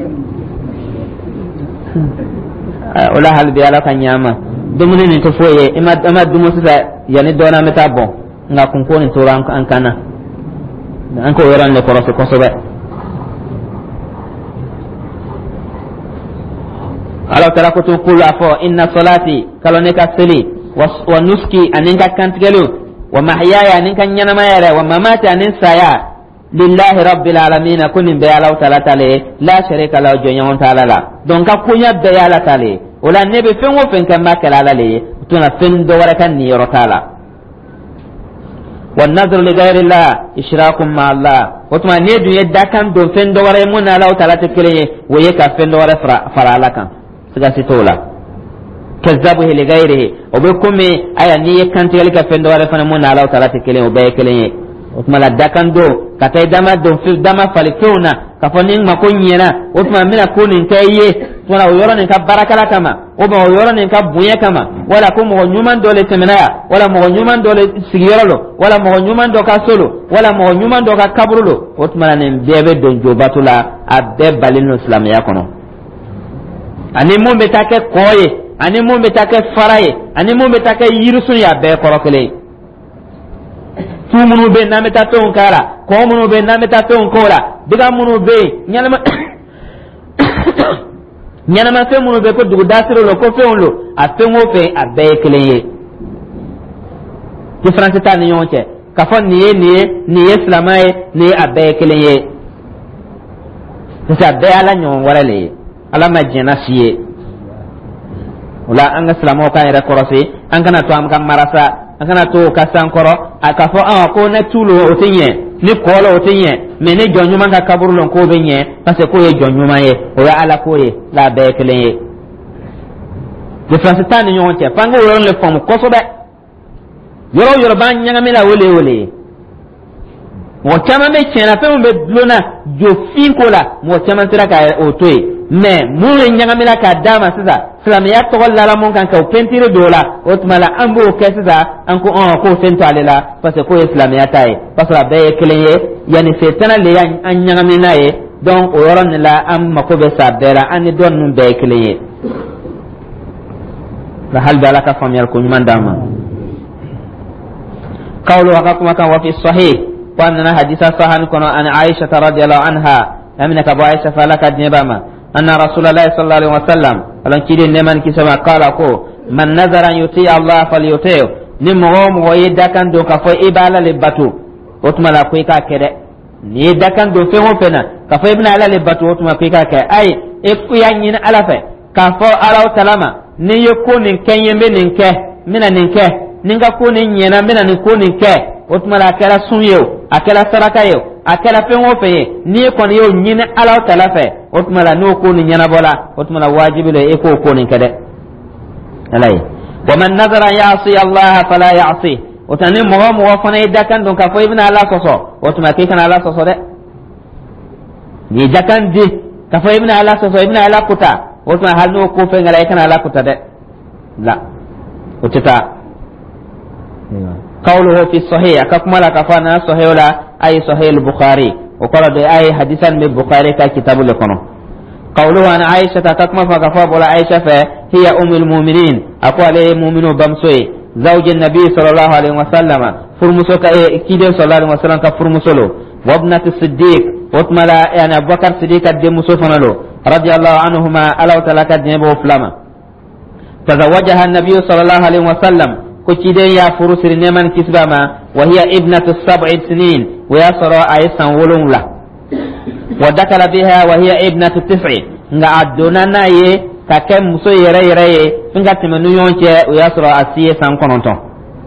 ola hal bi ala kan nyama dumuni ni to foye ima ama dumu sa yani dona meta bon nga kun ko ni to ran an kana an ko yaran le ko so ko so ba ala tara ko to kula fo inna salati kalonika sili wa nuski aninka kantigelu wa mahyaya aninka nyana mayara wa mamati anin saya lillahi rabbil alamin kunin be ala taala tale la sharika la jonya on taala la donc ka kunya be ala tale wala nebe fen wo fen kan makala la le tuna fen do wara kan ni yoro taala wan nadru li ghayri allah ishrakum ma allah wotuma ne du yedda kan do fen do wara mun ala taala te kele wo yeka fen do wara fara ala kan siga sitola kazzabuhu li ghayrihi obekumi aya ni kanti galika fendo wala fana mun ala taala te kele obe kele otuma la dakando katay dama do fil dama falikuna kafonin makonyena otuma mina kunin kaye tuna oyoro nin ka barakala kama oba oyoro nin ka buye kama wala ko mo nyuman dole seminaya wala mo nyuman dole sigiyoro wala mo nyuman do ka solo wala mo nyuman do ka kabrulo otuma nin bebe don jobatula abbe balinu islam ya kono ani mun be take koye ani mun be take faraye ani mun be take yirsun ya be korokele tu munu be na meta ton kara ko munu be na meta ton kola diga munu be nyalama nyalama fe munu be ko dugu dasiro lo ko fe onlo a fe ngo fe a be keleye difference ta ni yonche ka fon ni ni ni islamaye ni a be keleye c'est be ala nyon warale ala majena siye wala anga islamo kan ira korosi an kana to am kan marasa an kana to kasan koro akafo an ko na tulo otinye ni kolo otinye me ne jonyuma ka kaburulon ko benye parce ko ye jonyuma ye o ya ala ko ye la be kelen de fransitani nyonche pango won le fam ko so be yoro yoro ban nyanga mela wole wole mo chama me chena fe mo be blona jo fin ko la mo chama tira ka o toy mais mun nyanga mela ka dama sisa islam ya to la la mon kan ka pentire dola otmala ambo kesa an ko on ko sento alela parce que ko islam ya tay parce que be keleye yani setana le an nyanga mela ye donc o yoron la am mako be sabera an don nun be keleye la hal balaka famiyal ko nyman dama qawlu wa kan wa fi sahih wa anna haditha sahan kono an aisha radhiyallahu anha amina ka ba aisha falaka dnebama أن رسول الله صلى الله عليه وسلم ألون كيدين نمان كسما قال أكو من نظر أن يطيع الله فليطيع نمغوم ويدا كان دوكا فو إبالا لباتو otuma la ko ka kede ni dakan do fe ho fena ka fa ibn ala le batu otuma ko ka ke ay e ku ya nyina ala fe ka fo ala talama ni yeko nin kenyembe nin ke mina nin ke ninga ko nin nyena mina nin ko nin ke otuma la kala sunyo akala saraka yo akala fe ho fe ni ko ni yo nyina ala tala fe otuma la no ko nin nyana bola otuma la wajibi le e ko ko nin kede alay wa man nazara ya'si Allah fala ya'si otani mo mo wa fana dakan don ka fo ibn ala soso otuma ke kana ala soso de ni dakan di ka fo ibn ala soso ibn ala kuta otuma hal no ko fe ngala kana ala kuta de la otita qawluhu fi sahih akakuma la kafana sahih la ay sahih al-bukhari wa qala de ay hadisan min bukhari ka kitabul kono qawluhu an aisha takma fa kafa bola aisha fa hiya ummul mu'minin aqwale mu'minu bamsoy زوج النبي صلى الله عليه وسلم فرمسو كيدن صلى الله عليه وسلم كفرمسلو وابنة الصديق وتملا يعني ابو بكر الصديق الدمسو فنلو رضي الله عنهما الا تلك دنبو فلما تزوجها النبي صلى الله عليه وسلم كيدن يا فرس نمن كسبما وهي ابنة السبع سنين ويا صرا ايسان ولولا ودخل بها وهي ابنة التسع nga'aduna naye ka ke muso yere yere ye finga timenu yonche o yasro asiye san kononton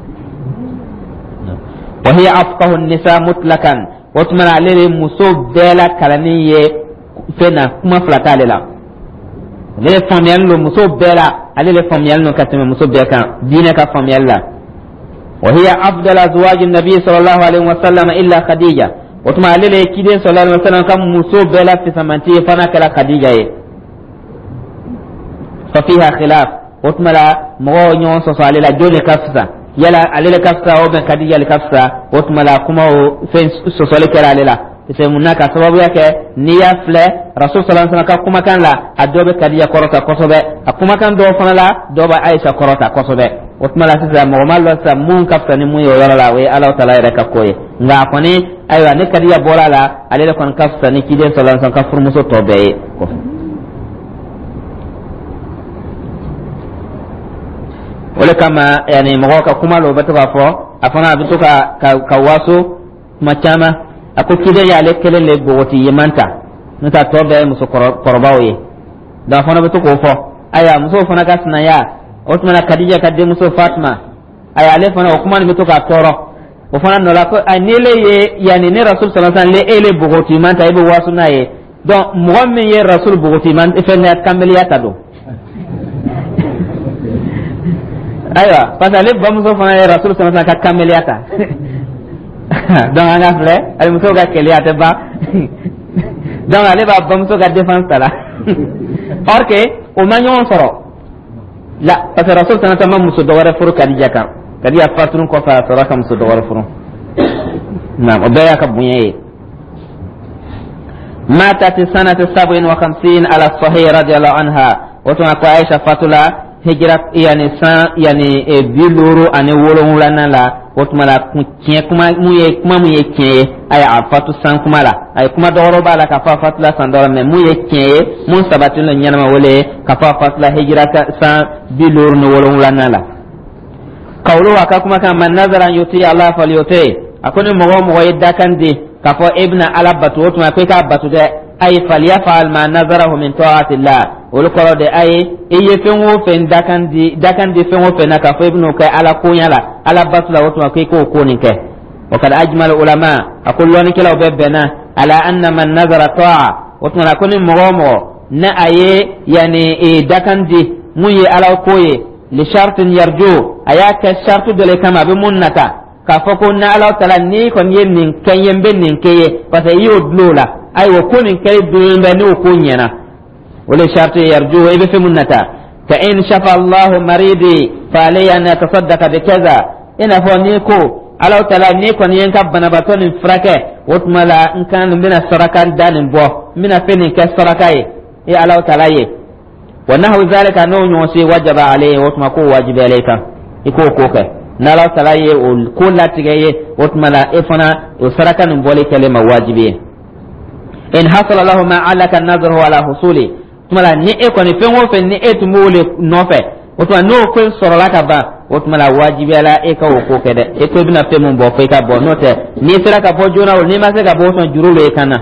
wa hiya afqahu an-nisa mutlakan watmana lele muso bela kalani ye fena kuma flata lela lele famiyal lo muso bela alele famiyal no katime muso beka dine ka famiyal la wa hiya afdal azwaj an-nabi sallallahu alaihi wasallam illa khadija watmana lele kide sallallahu alaihi wasallam kam muso bela fi samanti fana kala khadija ye ففيها خلاف وتملا مغو نيون سوسالي لا جولي كفسا يلا علي كفسا او بن كديا لكفسا وتملا كما فين سوسالي كلا لا sai munaka sababu yake niya fle rasul sallallahu alaihi wasallam kuma kan la adobe kadiya korota kosobe akuma kan do fana la do ba aisha korota kosobe utmala sisa mo mallo sa mun kafta ni mun yo yara we ala taala ya ka koye nga koni aywa ne kadiya bola la ale kon kafta ni kide sallallahu alaihi wasallam kafur muso tobe ko wala kama yani mo ka kuma lo batuka fo afana bituka ka waso machama ako kide ya le kele le goti yemanta nta tobe muso korbawe da fana bituko fo aya muso fana kasna ya otmana kadija kadde muso fatma aya le fana kuma bituka toro o fana no la ko anile ye yani ne rasul sallallahu alaihi wasallam le ele bogoti manta ibe wasu na ye donc mo me ye rasul bogoti man e fene at kambeli atado aywa parce que le bamuso fana ye rasul sallallahu alaihi wasallam ka kambeli ata donc anga fle ay muso ga kele ata ba donc ale ba bamuso ga défense tala or que o manyon soro la parce que rasul sallallahu alaihi wasallam muso dawara furu kadija kan kadiya fatrun ko fa soro kam muso dawara furu na o be ya ka bunye ماتت سنة سبع وخمسين على الصحيح رضي الله عنها وتنا عائشة فاتلا هجرة يعني سان يعني بيلورو أن يولون لنا لا وتما لا كي كما مي كما مي كي أي عفاتو سان كما لا أي كما دورو بالا كفا فاتلا سان دورو من مي كي من سبتين لنيانا ما ولي كفا فاتلا هجرة سان بيلورو نولون لنا لا قولوا كما كان من نظر أن يطيع الله فليطيع أكون مغو مغو يدكان دي kafo ibna ala batu wotuma pe ka batu de ay falyafal ma nazarahu min ta'atillah wol ko de ay iye fenwo fen dakan di dakan di fenwo fen na kafo ibnu ka ala ko nyala ala batu la wotuma pe ko ko ni ke wa kad ajmal ulama akulloni kila bebena ala anna man nazara ta'a wotuma la koni mogomo na aye yani e dakan di muyi ala ko ye li shartin yarju ayaka shartu de le kama be munnata ka foko na ala tala ni kon yen nin kanyen ben nin keye pata yo dlola ay wo ko nin kay dun ben o ko nyana wala shartu yarju ibe fi munnata ka in shafa Allah maridi fa alayya an yatasaddaqa bi kaza ina fo ni ko ala tala ni kon yen ka bana baton frake wotmala in kan mina sarakan dalin bo mina fenin ka sarakai e ala tala ye wa nahu zalika no nyosi wajaba alayhi wotma ko wajibi alayka iko ko kai nala talaye o kula tigaye otmala efana o sarakan mbole kalima wajibi in hasala lahu ma alaka an-nazru ala husuli tumala ni e ko ni fenwo fe ni e tumule nofe otwa no ko sorolaka ba otmala wajibi ala e ka ko kede e ko bina fe mun bo fe ka bo note ni sira ka bo jona ni ma se ka bo son jurulu e kana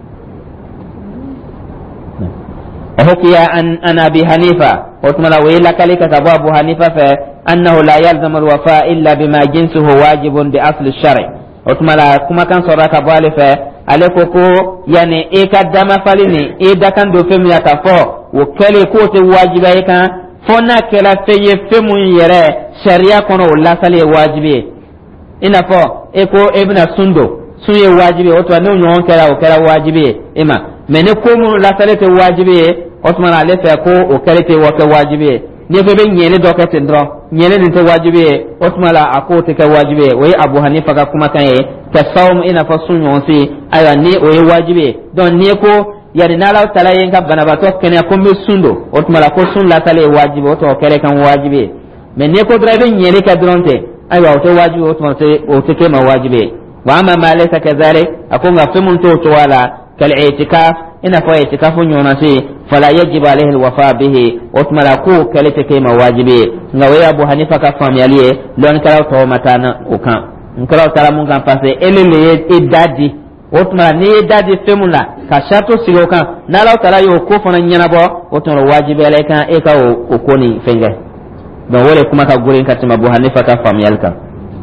hukiya an ana bi hanifa otmala wayla kalika ka bo abu hanifa fa annahu la yalzamu alwafa illa bima jinsuhu wajibun bi asli ash-shari otmala kuma kan soraka bo ale fa ale ko ko yani e ka dama falini e dakan do femu ya ta fo wo kele ko te wajiba e kan fona kela feye femu yere sharia kono wala sale wajibi ina fo e ko ibna sundo sunye wajibi o to ne nyon kera o kera wajibi ima mene ko mu la sale te wajibi o to mala le fe ko o kere te wo ke wajibi ne fe be nyele do ke tendro nyele ni te wajibi o to mala ako te ke wajibi we abu hanifa ka kuma kan e ta sawm ina fo sunyo si aya ni o ye wajibi don ne ko yani nala tala yen ka bana bato kene ko mi sundo o to mala ko sun la tala wajibi o to kere kan wajibi men ne ko drive nyele ka dronte aywa o to wajibi o to mala o te ke ma wajibi wa amma ma laysa kadhalik akunga fimun to to wala kal i'tikaf ina fa i'tikafu nyona si fala yajibu alayhi alwafa bihi o to mala ko kale te ke ma wajibi ngawe abu hanifa ka famiyaliye lon kala to matana o kan nkala tala mun kan passe elele e dadi otuma ni dadi femula ka shato sigo kan nala tala yo ko fona nyana bo otuma wajibi ale kan e ka o ko ni fenge don wole kuma ka gurin ka tima bu hanifa ka famiyal kan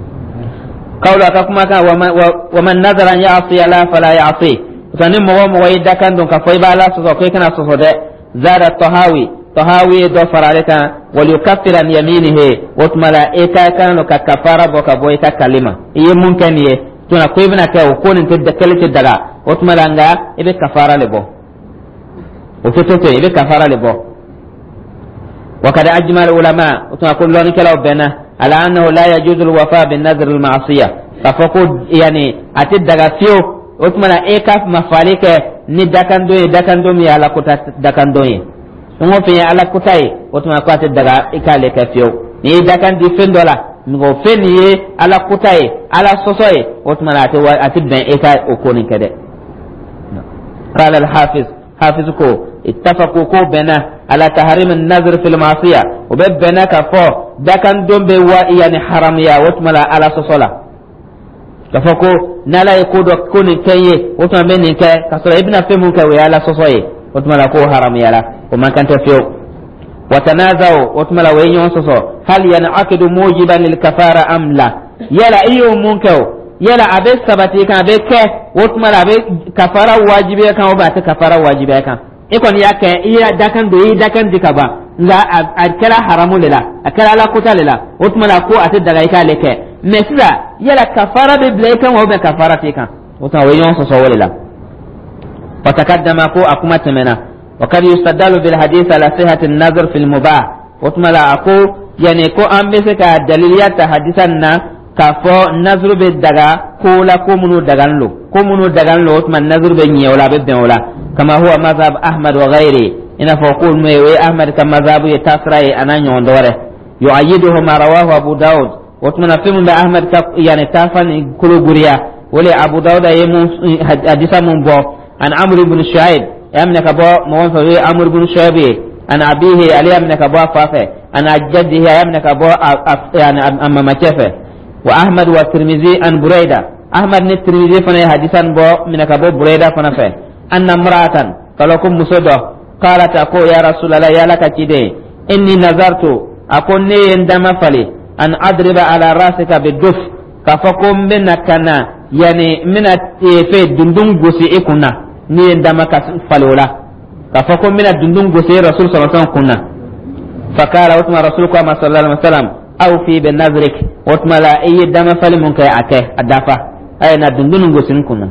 kawla ka kuma ka wa man nazara ya'si la fala ya'si tani mo mo way dakan don ka foy bala so ko kana so de zada tahawi tahawi do faraleka wal yukaffira an yaminihi otuma la e ka kan ka kafara bo ka boy ka kalima iye mun kan ye tuna ko ibna ka ko nin tedda kalite daga otuma la nga ibe kafara le bo o fetote ibe kafara le bo wa kada ajmal ulama otuma ko lon kala bena ala annahu la yajuzu al wafa bin nadr al ma'siyah fafako yani ati daga fiyo otuma la e ka mafalike ni dakando e dakando mi ala ko dakando ye ngo fe ala kutai otuma ko ati daga ikale ka fiyo ni dakan di fendola ngo feni ala kutai ala sosoy otuma la ati ati ben eka okoni kede qala al hafiz hafiz ko ittafaqu ko bena ala tahrim an nazr fil ma'siyah wa bana ka fo dakan dombe wa yani haram ya otuma la ala sosola kafako nala ko do koni kaye otuma ben ni ka kasra ibn femu ka wa ala sosoy otuma la ko haram ya la ko man kan tafiyo وتنازعوا وتملا وين صصو هل ينعقد موجبا للكفاره ام لا يلا ايو منكو يلا ابي ثبتي كان بك وتملا ابي كفاره واجبيه كان وبات كفاره واجبيه كان ikon yake iya dakan do yi dakan dikaba nga akala haramu lela akala la kuta lela wotmala ko ate daga ika leke mesra yala kafara be blekan wa be kafara tikan wota wayon so so wala fatakaddama ko akuma temena وقد يستدل بالحديث على صحة النظر في المباح وتملا اكو يعني كو امبسك دليلات حديثنا كفو نظر بالدغا كولا كومنو دغانلو كومنو دغانلو وتمن نظر بنيولا ببنولا كما هو مذهب احمد وغيره ان فقول مي احمد كما مذهب يتسرى انا نيوندوره يؤيده ما رواه ابو داود وتمن فيلم احمد يعني تافن كل غريا ولي ابو داود يمو حديث من بو عن عمرو بن شعيب يمنك ابو مون في عمرو بن شعيب انا ابيه علي يمنك ابو فافه انا جده يمنك ابو يعني اما مكفه واحمد والترمذي عن بريده احمد الترمذي فني حديثا بو منك ابو بريده فنفه ان امراه قالكم مسده قالت اكو يا رسول الله يا لك كده اني نظرت اكون ني عندما فلي ان اضرب على راسك بالدف كفكم منكنا يعني من في دندون غسي اكنا ni ndama ka falola ka fako mina dundun gose rasul sallallahu alaihi wasallam kunna fakala utma rasul ko sallallahu alaihi wasallam aw fi bin nazrik utma la ayi dama fali mun kai ake adafa ay na dundun gose kunna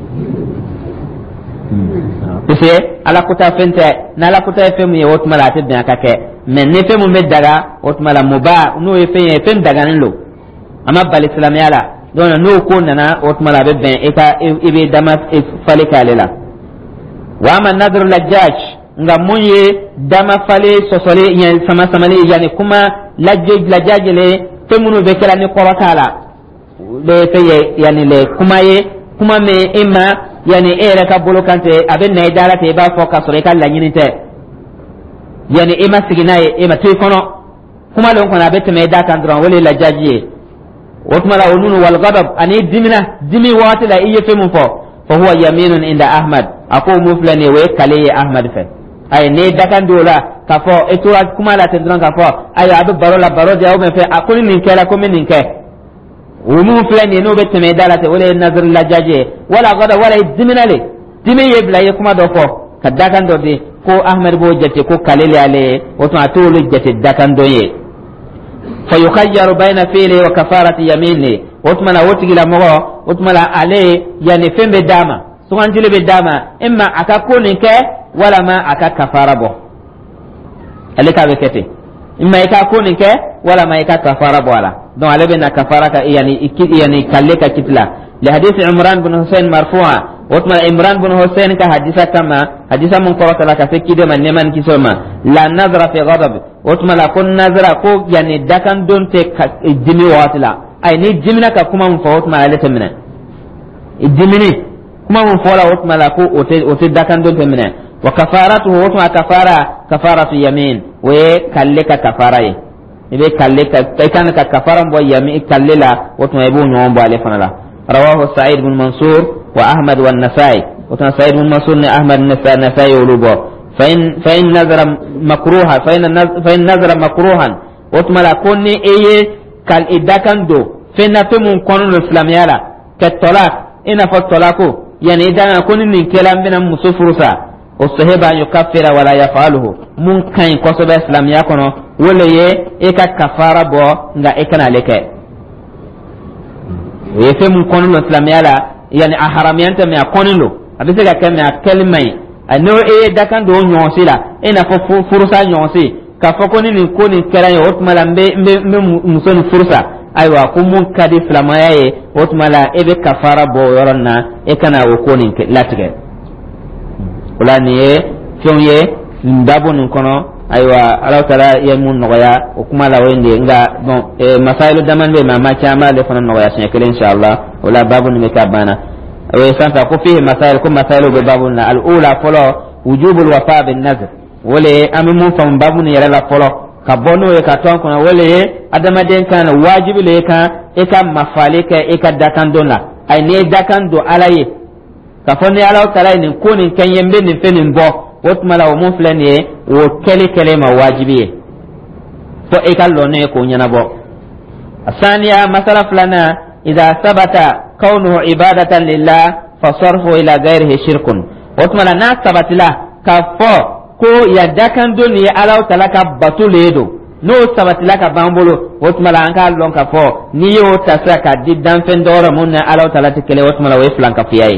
tese ala kuta fente na ala kuta femu ye utma la te bien akake men ne femu me daga utma la muba no e fe fe daga nlo ama bal islam yala don no ko nana utma la be ben e ka ibe dama fali kalela wa man nadru lajaj nga munye dama fale sosole yan sama samale yani kuma lajaj lajaj le temunu be kala ni korotala le feye yani le kuma ye kuma me imma yani ere ka bolokante aben na idara te ba fo ka sore ka lanyini te yani imma siginaye imma te kono kuma lon kona bete me da kan dron wala la jajiye wotuma la onunu wal ghadab ani dimina dimi wati la iye fe mun fo fa huwa yaminun inda ahmad ako muflani we kale ahmad fe ay ne dakan dola ka fo etura kuma la tendron ka fo ay abu baro la baro dia o me fe akoni nin kala ko min ke umu fulani no bete me dala te wala nazar la jajiye wala ghadab wala dimina le dimi ye bla ye kuma do fo ka dakan do de ko ahmad bo jete ko kale le ale wotuma tolu jete dakan do ye فيخير بين فعله وكفارة يمينه وتملا وتجلا مغو وتملا عليه يعني فين بداما سوان جلي بداما إما أكا كونك ولا ما أكا كفارة بو اللي كابي كتي إما أكا كونك ولا ما أكا كفارة بو على دون على بنا كفارة يعني يعني كلك كتلا لحديث عمران بن حسين مرفوعا وتملا عمران بن حسين كحديثة كما حديثة من قرأت لك في كده من نمان كسوما لا نظر في غضب وتملا كن نظر كو يعني دكان دون تك الدمي واتلا أي ني دمنا ككما من فوت ما عليه تمنا الدمني كما من فولا وتملا كو وت وت دكان دون تمنا وكفارته وتما كفارة كفارة يمين وكلك كفارة يبي كلك كان كفارة بو يمين كللا وتما يبون يوم بالي فنلا رواه سعيد بن منصور وأحمد والنسائي وتنا سعيد بن منصور أحمد النسائي ولوبو فإن فإن نظر مكروها فإن فإن نظر مكروها وتملا كوني إيه كال إدكاندو فإن تمون كونو الإسلام يلا كالطلاق إن فالطلاقو يعني إذا كوني من كلام بنا مسفرسا والصحيح أن يكفر ولا يفعله ممكن كسب الإسلام يكونو ولا يه إيكا كفارة بو نغا إيكنا لك يفهم كونو الإسلام يلا يعني أحراميان تمي أكونلو أبيسك كمي أكلمي أنو إيه دكان دو نيونسي لا إنا فرصة نيونسي كفكوني نكوني كلا يوتمالا مبي مسون فرصة أيوة كمون كدي فلامايا وتمالا إبه كفارة بو يورنا إكنا وكوني لاتك ولا نيه فيون يه ndabo nkono أيوة الله تعالى يمون نغيا وكمالا ويندي nga bon masailu daman be mama chama le fana nغيا سنكل إن شاء الله ولا بابو نمكابانا ويسانتا كفيه مسائل كم مسائل ببابنا الأولى فلو وجوب الوفاء بالنذر ولي أمم فم بابنا يلا فلو كبونو يكاتون كنا ولي أدم دين كان واجب ليك إكا مفاليك إكا دكان دولا أي ني دكان دو علي كفوني على وكلاي نكون كان يمبين فين بو وتملا ومفلن يه وكلي كلمة واجبية تو إكا لوني كون ينبو الثانية مسألة فلنا إذا ثبت كونه عبادة لله فصرفه إلى غيره شرك وتملا ناس ثبت له كفو كو يدكن دوني على تلك بطوليدو نو ثبت لك بامبولو وتملا أنك لون كفو نيو تساكا ديدان فندور من على تلك كلي وتملا ويفلان كفياي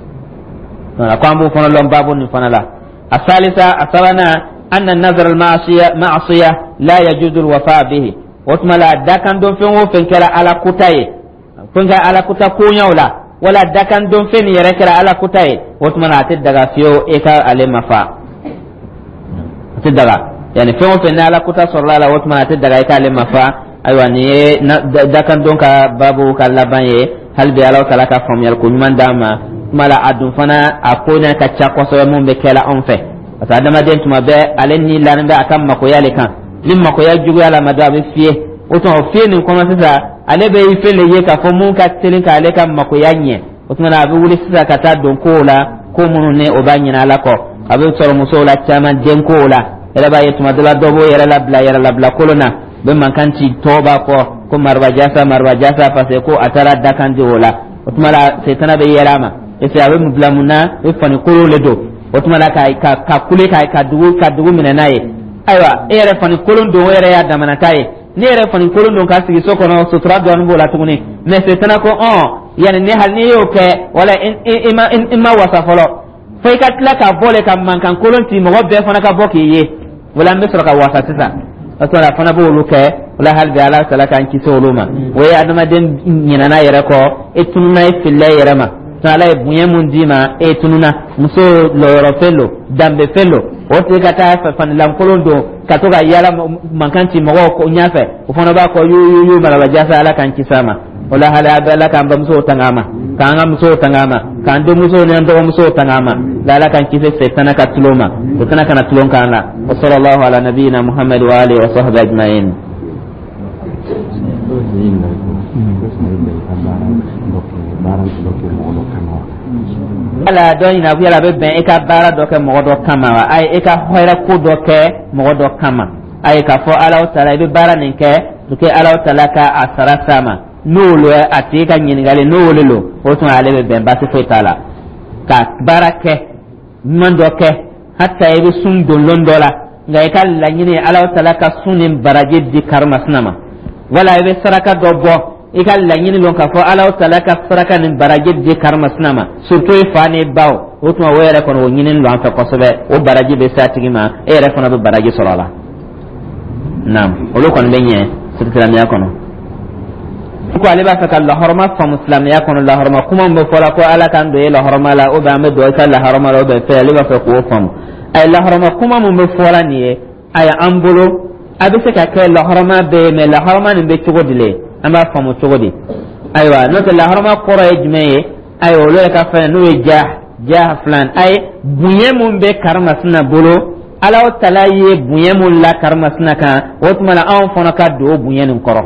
قاموا فن لون بابو نفن لا الثالثة أثرنا أن النظر المعصية معصية لا يجوز الوفاء به وتملا دكن دون فين وفين كلا على كتاي funga ala kuta kunyaula wala dakan don fen yere kira ala kutai wotmana atid daga fiyo eka ale mafa atid daga yani fen fen ala kuta sorala wotmana atid daga eka ale mafa aywa ni dakan don ka babu kalabanye halbi ala kala ka famyal kunman dama mala adun fana akona ka chako so mun be kala on fe ata adama den tuma be alen ni lanbe akam makoyale kan limma ko ya jugu ala madabe fiye oton fiye ni kuma sasa ale be ifele ye ka fo mun ka telin ka ale ka makoyanye oton na be wuli sasa ka ta don ko la ko mun ne o banyina ala ko abe soro muso la chama den ko la ela ba yetuma dala dobo yera la bla yera la bla kolona be man kanti toba ko ko marwa jasa marwa jasa pase ko atara dakan de wala oton la setana be yerama ese abe mublamuna e fani kolo le do oton la ka ka kule ka ka dugu ka dugu minanaye aywa ere fani kolon do ere ya damana taye ni ere fani kolon do ka sigi sokono sutra do an bola tuguni me setana ko on yani ne hal ni yo ke wala in ima in ima wasa folo fay ka tla ka bole ka man kan kolon ti mo be fana ka boki ye wala me sura ka wasa tisa asara fana bo lu ke wala hal bi ala sala kan ki soluma we adama den nyina na yere ko etunna fille yere ma sala e bunye mun dima e tununa muso loro fello dambe fello o te kata fa fan lam kolondo katoga yala mankanti mago ko nyafe o fona ba ko yu yu yu mala wajasa ala kan kisama wala hala bala kan ba muso tangama kan ga muso tangama kan do muso ne ndo muso tangama la ala kan kise se tanaka tuloma to tanaka na tulon kana wa sallallahu ala nabiyina muhammad wa alihi wa sahbihi ajma'in yin da ko sai da ka bara doke bara doke mo do kama ala do ina ku yala be ben e ka bara doke mo do kama ay e ka hoira ko doke mo do kama ay ka fo ala taala be bara nin ke duke ala taala ka asara sama nulu ati ka nyin gale nulu lo o tun ale be ben ba se fo taala ka barake man doke hatta e be sun dolon dola ngai kal la nyine ala taala ka sunin baraje di karma sunama wala be saraka do bo e kal la nyine lon ka fo ala taala ka saraka nin baraje di karma sunama surtout e fane baw o tuma were kono nyine lo an fa kosobe o baraje be satigima e re kono be baraje solala nam o lo kono be nye sirtira mi akono ko ale ba ka Allah horma fa muslim ya kono Allah horma kuma mbo fora ko ala kan do la horma la o ba me do ka la horma la o be fe ale ba fa ko fam ay la horma kuma mbo fora ni ay ambulo abise ka ke la horma be me la horma ni be chugo dile amba famu chugo di aywa no te la horma qora ejmeye ay o le ka fa no e jah jah flan ay buye mum be karma sna bolo ala o talaye buye mum la karma sna ka wotuma la an fona ka do buye nin koro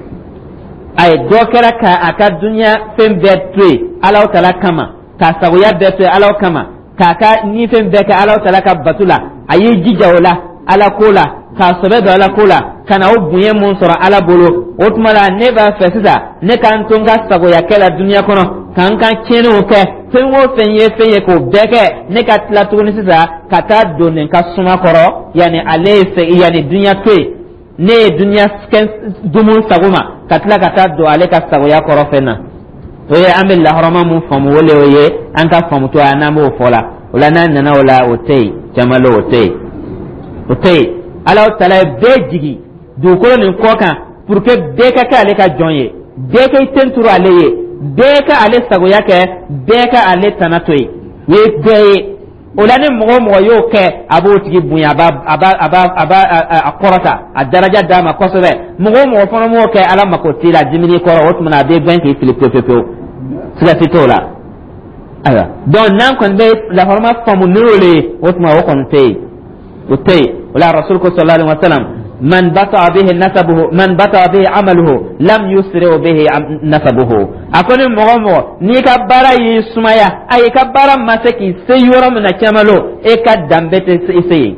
ay do kera ka aka dunya fem betwe ala o tala kama ka sagoya betwe ala o kama ka ka ni fem beka ala o tala ka batula ayi jijawla ala kola ka sobe do ala kola kana o buye mun sura ala bolo wotuma la ne ba fesisa ne kan tonga sagoya kala dunya kono kan kan kenu ke fen wo fen ye fen ye ko beke ne ka tla tuguni sisa ka ta donen ka suma koro yani ale se yani dunya twe ne dunya sken dumun saguma katla kata do ale ka sagoya koro fena to ye ambe la harama mun famu wole oye an ka famu to ana mo fola wala nan nana wala otei jamalo otei otei ala tala be jigi du ko ni koka pour que be ka ka ale ka jonye be ka tenturu ale ye be ka ale sagoya ke be ka ale tanatoy ye be olani mogo mogo yo ke abo tigi bunya aba aba aba aba akorata a daraja dama kosobe mogo mogo fono mo ke ala makoti la jimini ko wotmana be ben ke fili pepepe sila fitola ala don nan kon be la horma famu nurole wotma wo kon tay utay wala rasul ko sallallahu alaihi wasallam man bata bihi nasabuhu man bata bihi amaluhu lam yusri bihi nasabuhu akoni mogo mogo ni ka bara yi sumaya ay ka bara masaki seyoro mena chamalo e ka dambe te sey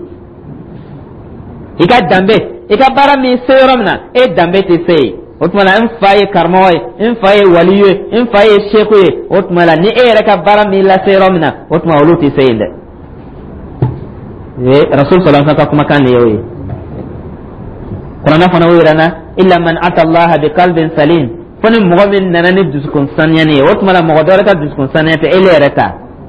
e ka dambe e ka bara mi seyoro mena e dambe te sey otmala in faye karmoy in faye waliye in faye shekuye otmala ni e re ka bara mi la seyoro mena otma oluti seyinde e rasul sallallahu alaihi wasallam kuma kan ne yoyi Qur'ana fana wirana illa man ata Allah bi qalbin salim fani mu'min nanani duskun sanyani wotmala mogodore ka duskun sanyate elereta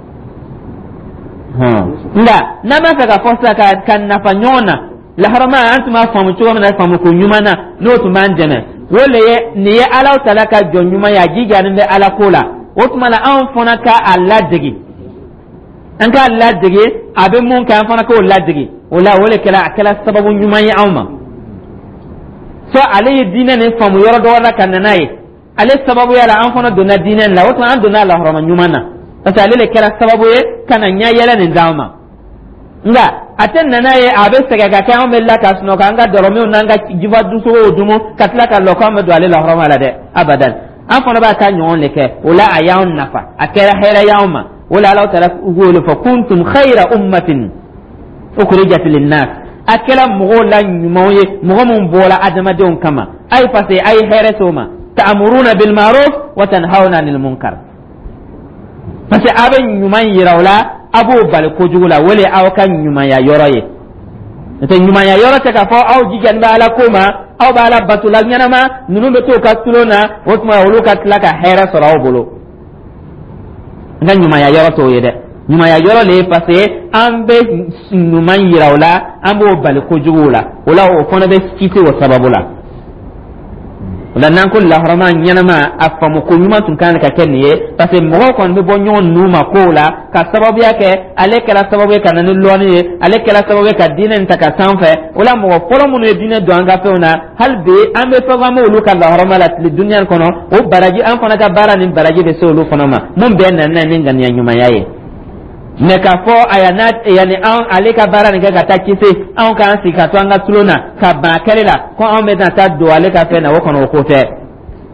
ha nda nama ka fosa ka kan nafanyona la harama antuma famu chuwa na famu kunyumana no tumandene wole ni ya ala talaka jonyuma ya giga nde ala kola wotmala an fona ka Allah digi an ka Allah digi abe mun ka fona ka Allah digi wala wole kala akala sababu nyuma ya auma so ale dina ne famu yoro do wala kan nayi ale sababu yala an fona dona dina la wato an dona la harama nyumana asa ale le kala sababu ye kana nya yala ne dama nga aten nanaye abe sega ga kan me la kasno kan ga doro me nanga jiba duso odumo katla ka lo kan me do ale la harama la de abadan an fona ba kan nyon le ke wala ayaun nafa akera hera yauma wala law taraf ugulu fa kuntum khayra ummatin ukhrijat lin nas akela mugo la nyumoye mugo mun bola adama de on kama ay pase ay here soma ta'muruna bil ma'ruf wa tanhauna 'anil munkar pase aben nyuman yirawla abu bal ko jugula wala aw kan nyuma ya yoroye te nyuma ya yoro te ka fo aw jigan ba ala koma aw ba ala batula nyanama nunu be to ka tulona wotma wulu ka tlaka here sora bolo nga nyuma ya yoro to yede nyuma ya yoro le pase ambe nyuman yirawla ambo bal ko jugula wala o fona be kiti wa sababula wala nan ko la harama nyanama afamu ko nyuma tun kan ka kenye pase mo ko ndo bonyo numa kola ka sababu yake ale kala sababu yake nan loni ale kala sababu yake dinen taka sanfe wala mo folo mo ne dinen do anga feuna halbe ambe faga mo lu ka la harama la dunya kono o baraji an fona ka bara ni baraji be so lu fona ma mum be nan nan ngan nyuma yaye ne ka fo ayanat yani an ale ka bara ni ka takise an kan si ka twanga tulona ka ba kelela ko an be ta do ale ka fe na wo kono ko te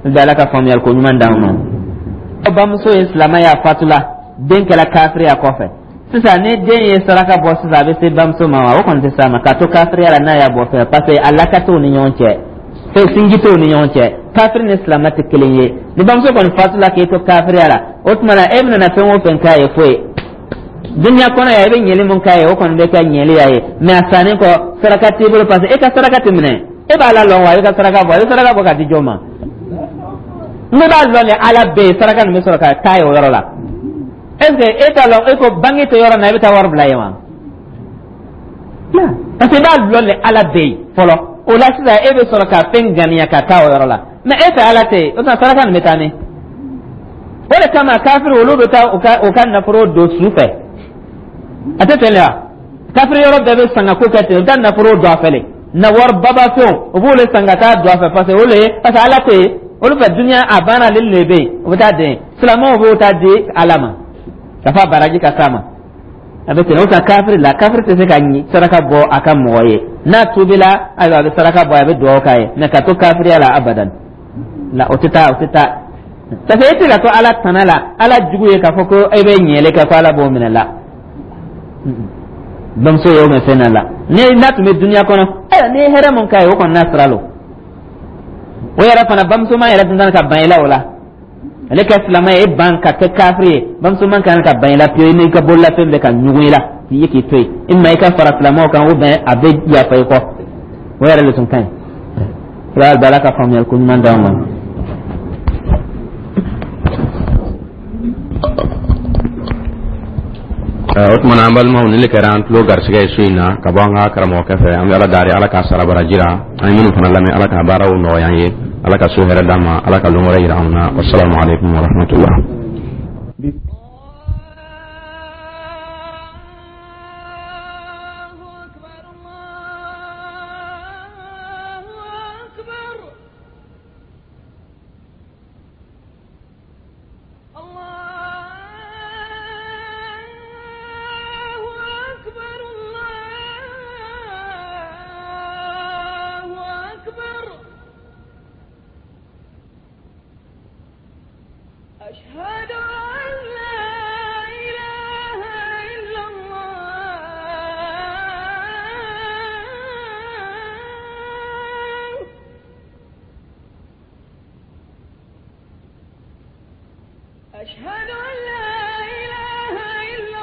dalaka fam yal ko nyuman dawma bam so islama ya fatula den kala kafir ya kofe sisa ne den ye saraka bo sisa be se bam so ma wa kon te sama ka to kafir ya na ya bo fe parce Allah ka to ni nyonche fe singito ni nyonche kafir ni islama te keleye ni bam so kon fatula ke to kafir ya la otmana ibn na fe wo fen kai fo dunya kona ya be nyele mun kai o kon be ka nyele ya ye me asane ko saraka te bo parce e ka saraka te mine e ba la lo wa e ka saraka bo e saraka bo ka di joma ngaba lo le ala be saraka ni saraka kai o yoro la est-ce que eta lo e ko bangi to yoro na be ta war bla yema la parce que ba lo le ala be folo o la sida e be saraka pengania ka ka o yoro la me eta ala te o ta saraka ni metane wala kama kafir wolo do ta o kan na pro do sufe atatela kafir yoro da be sanga ko ka te dan na pro do afele na war baba to o bole sanga ta do afa parce ole parce ala te olu fa dunya abana lillebe o ta de salama o ta de alama kafa baraji ka sama abete no ta kafir la kafir te se kanyi saraka bo akan moye na tubila ayo be saraka bo abe do kai na ka to kafir ala abadan la otita otita ta se ite la to ala tanala ala juguye ka foko ebe nyele ka fala bo minala dum so yo me senala ne na tume dunya kono eh ne here mon kai o kon nasralo wayara fana bamso man yara tan ka bayila wala alaka islama e banka ka kafri bamso man kan ka bayila piyo ne ka bolla fembe kan nyuwila yiki toy imma ka fara islama kan o ben abe ya fay ko wayara le sun kan la balaka fam yal kun man dawma Otman ambal ma unile karan lo garsiga isuina kabanga karamo kafe am ala dari ala ka sara barajira ay minu fana lami ala ka baraw no yanye ala ka suhera dama ala ka lumore irauna wassalamu alaikum wa rahmatullah أشهد أن لا إله إلا الله أشهد أن لا إله إلا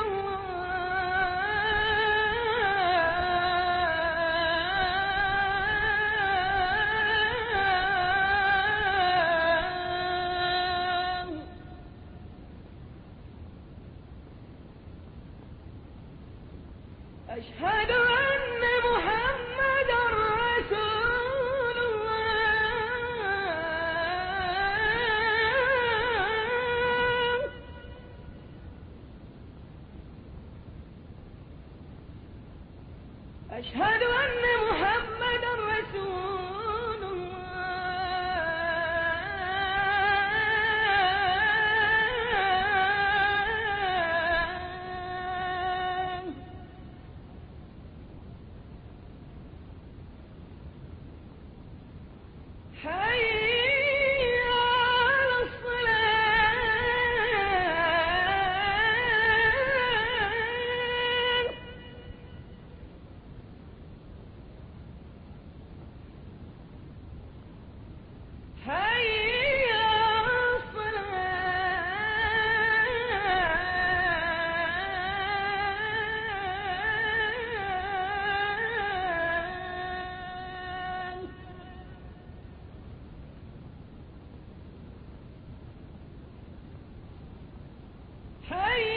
أشهد أن محمدا رسول الله أشهد أن محمدا رسول حي على الصلاة حي على الصلاة حي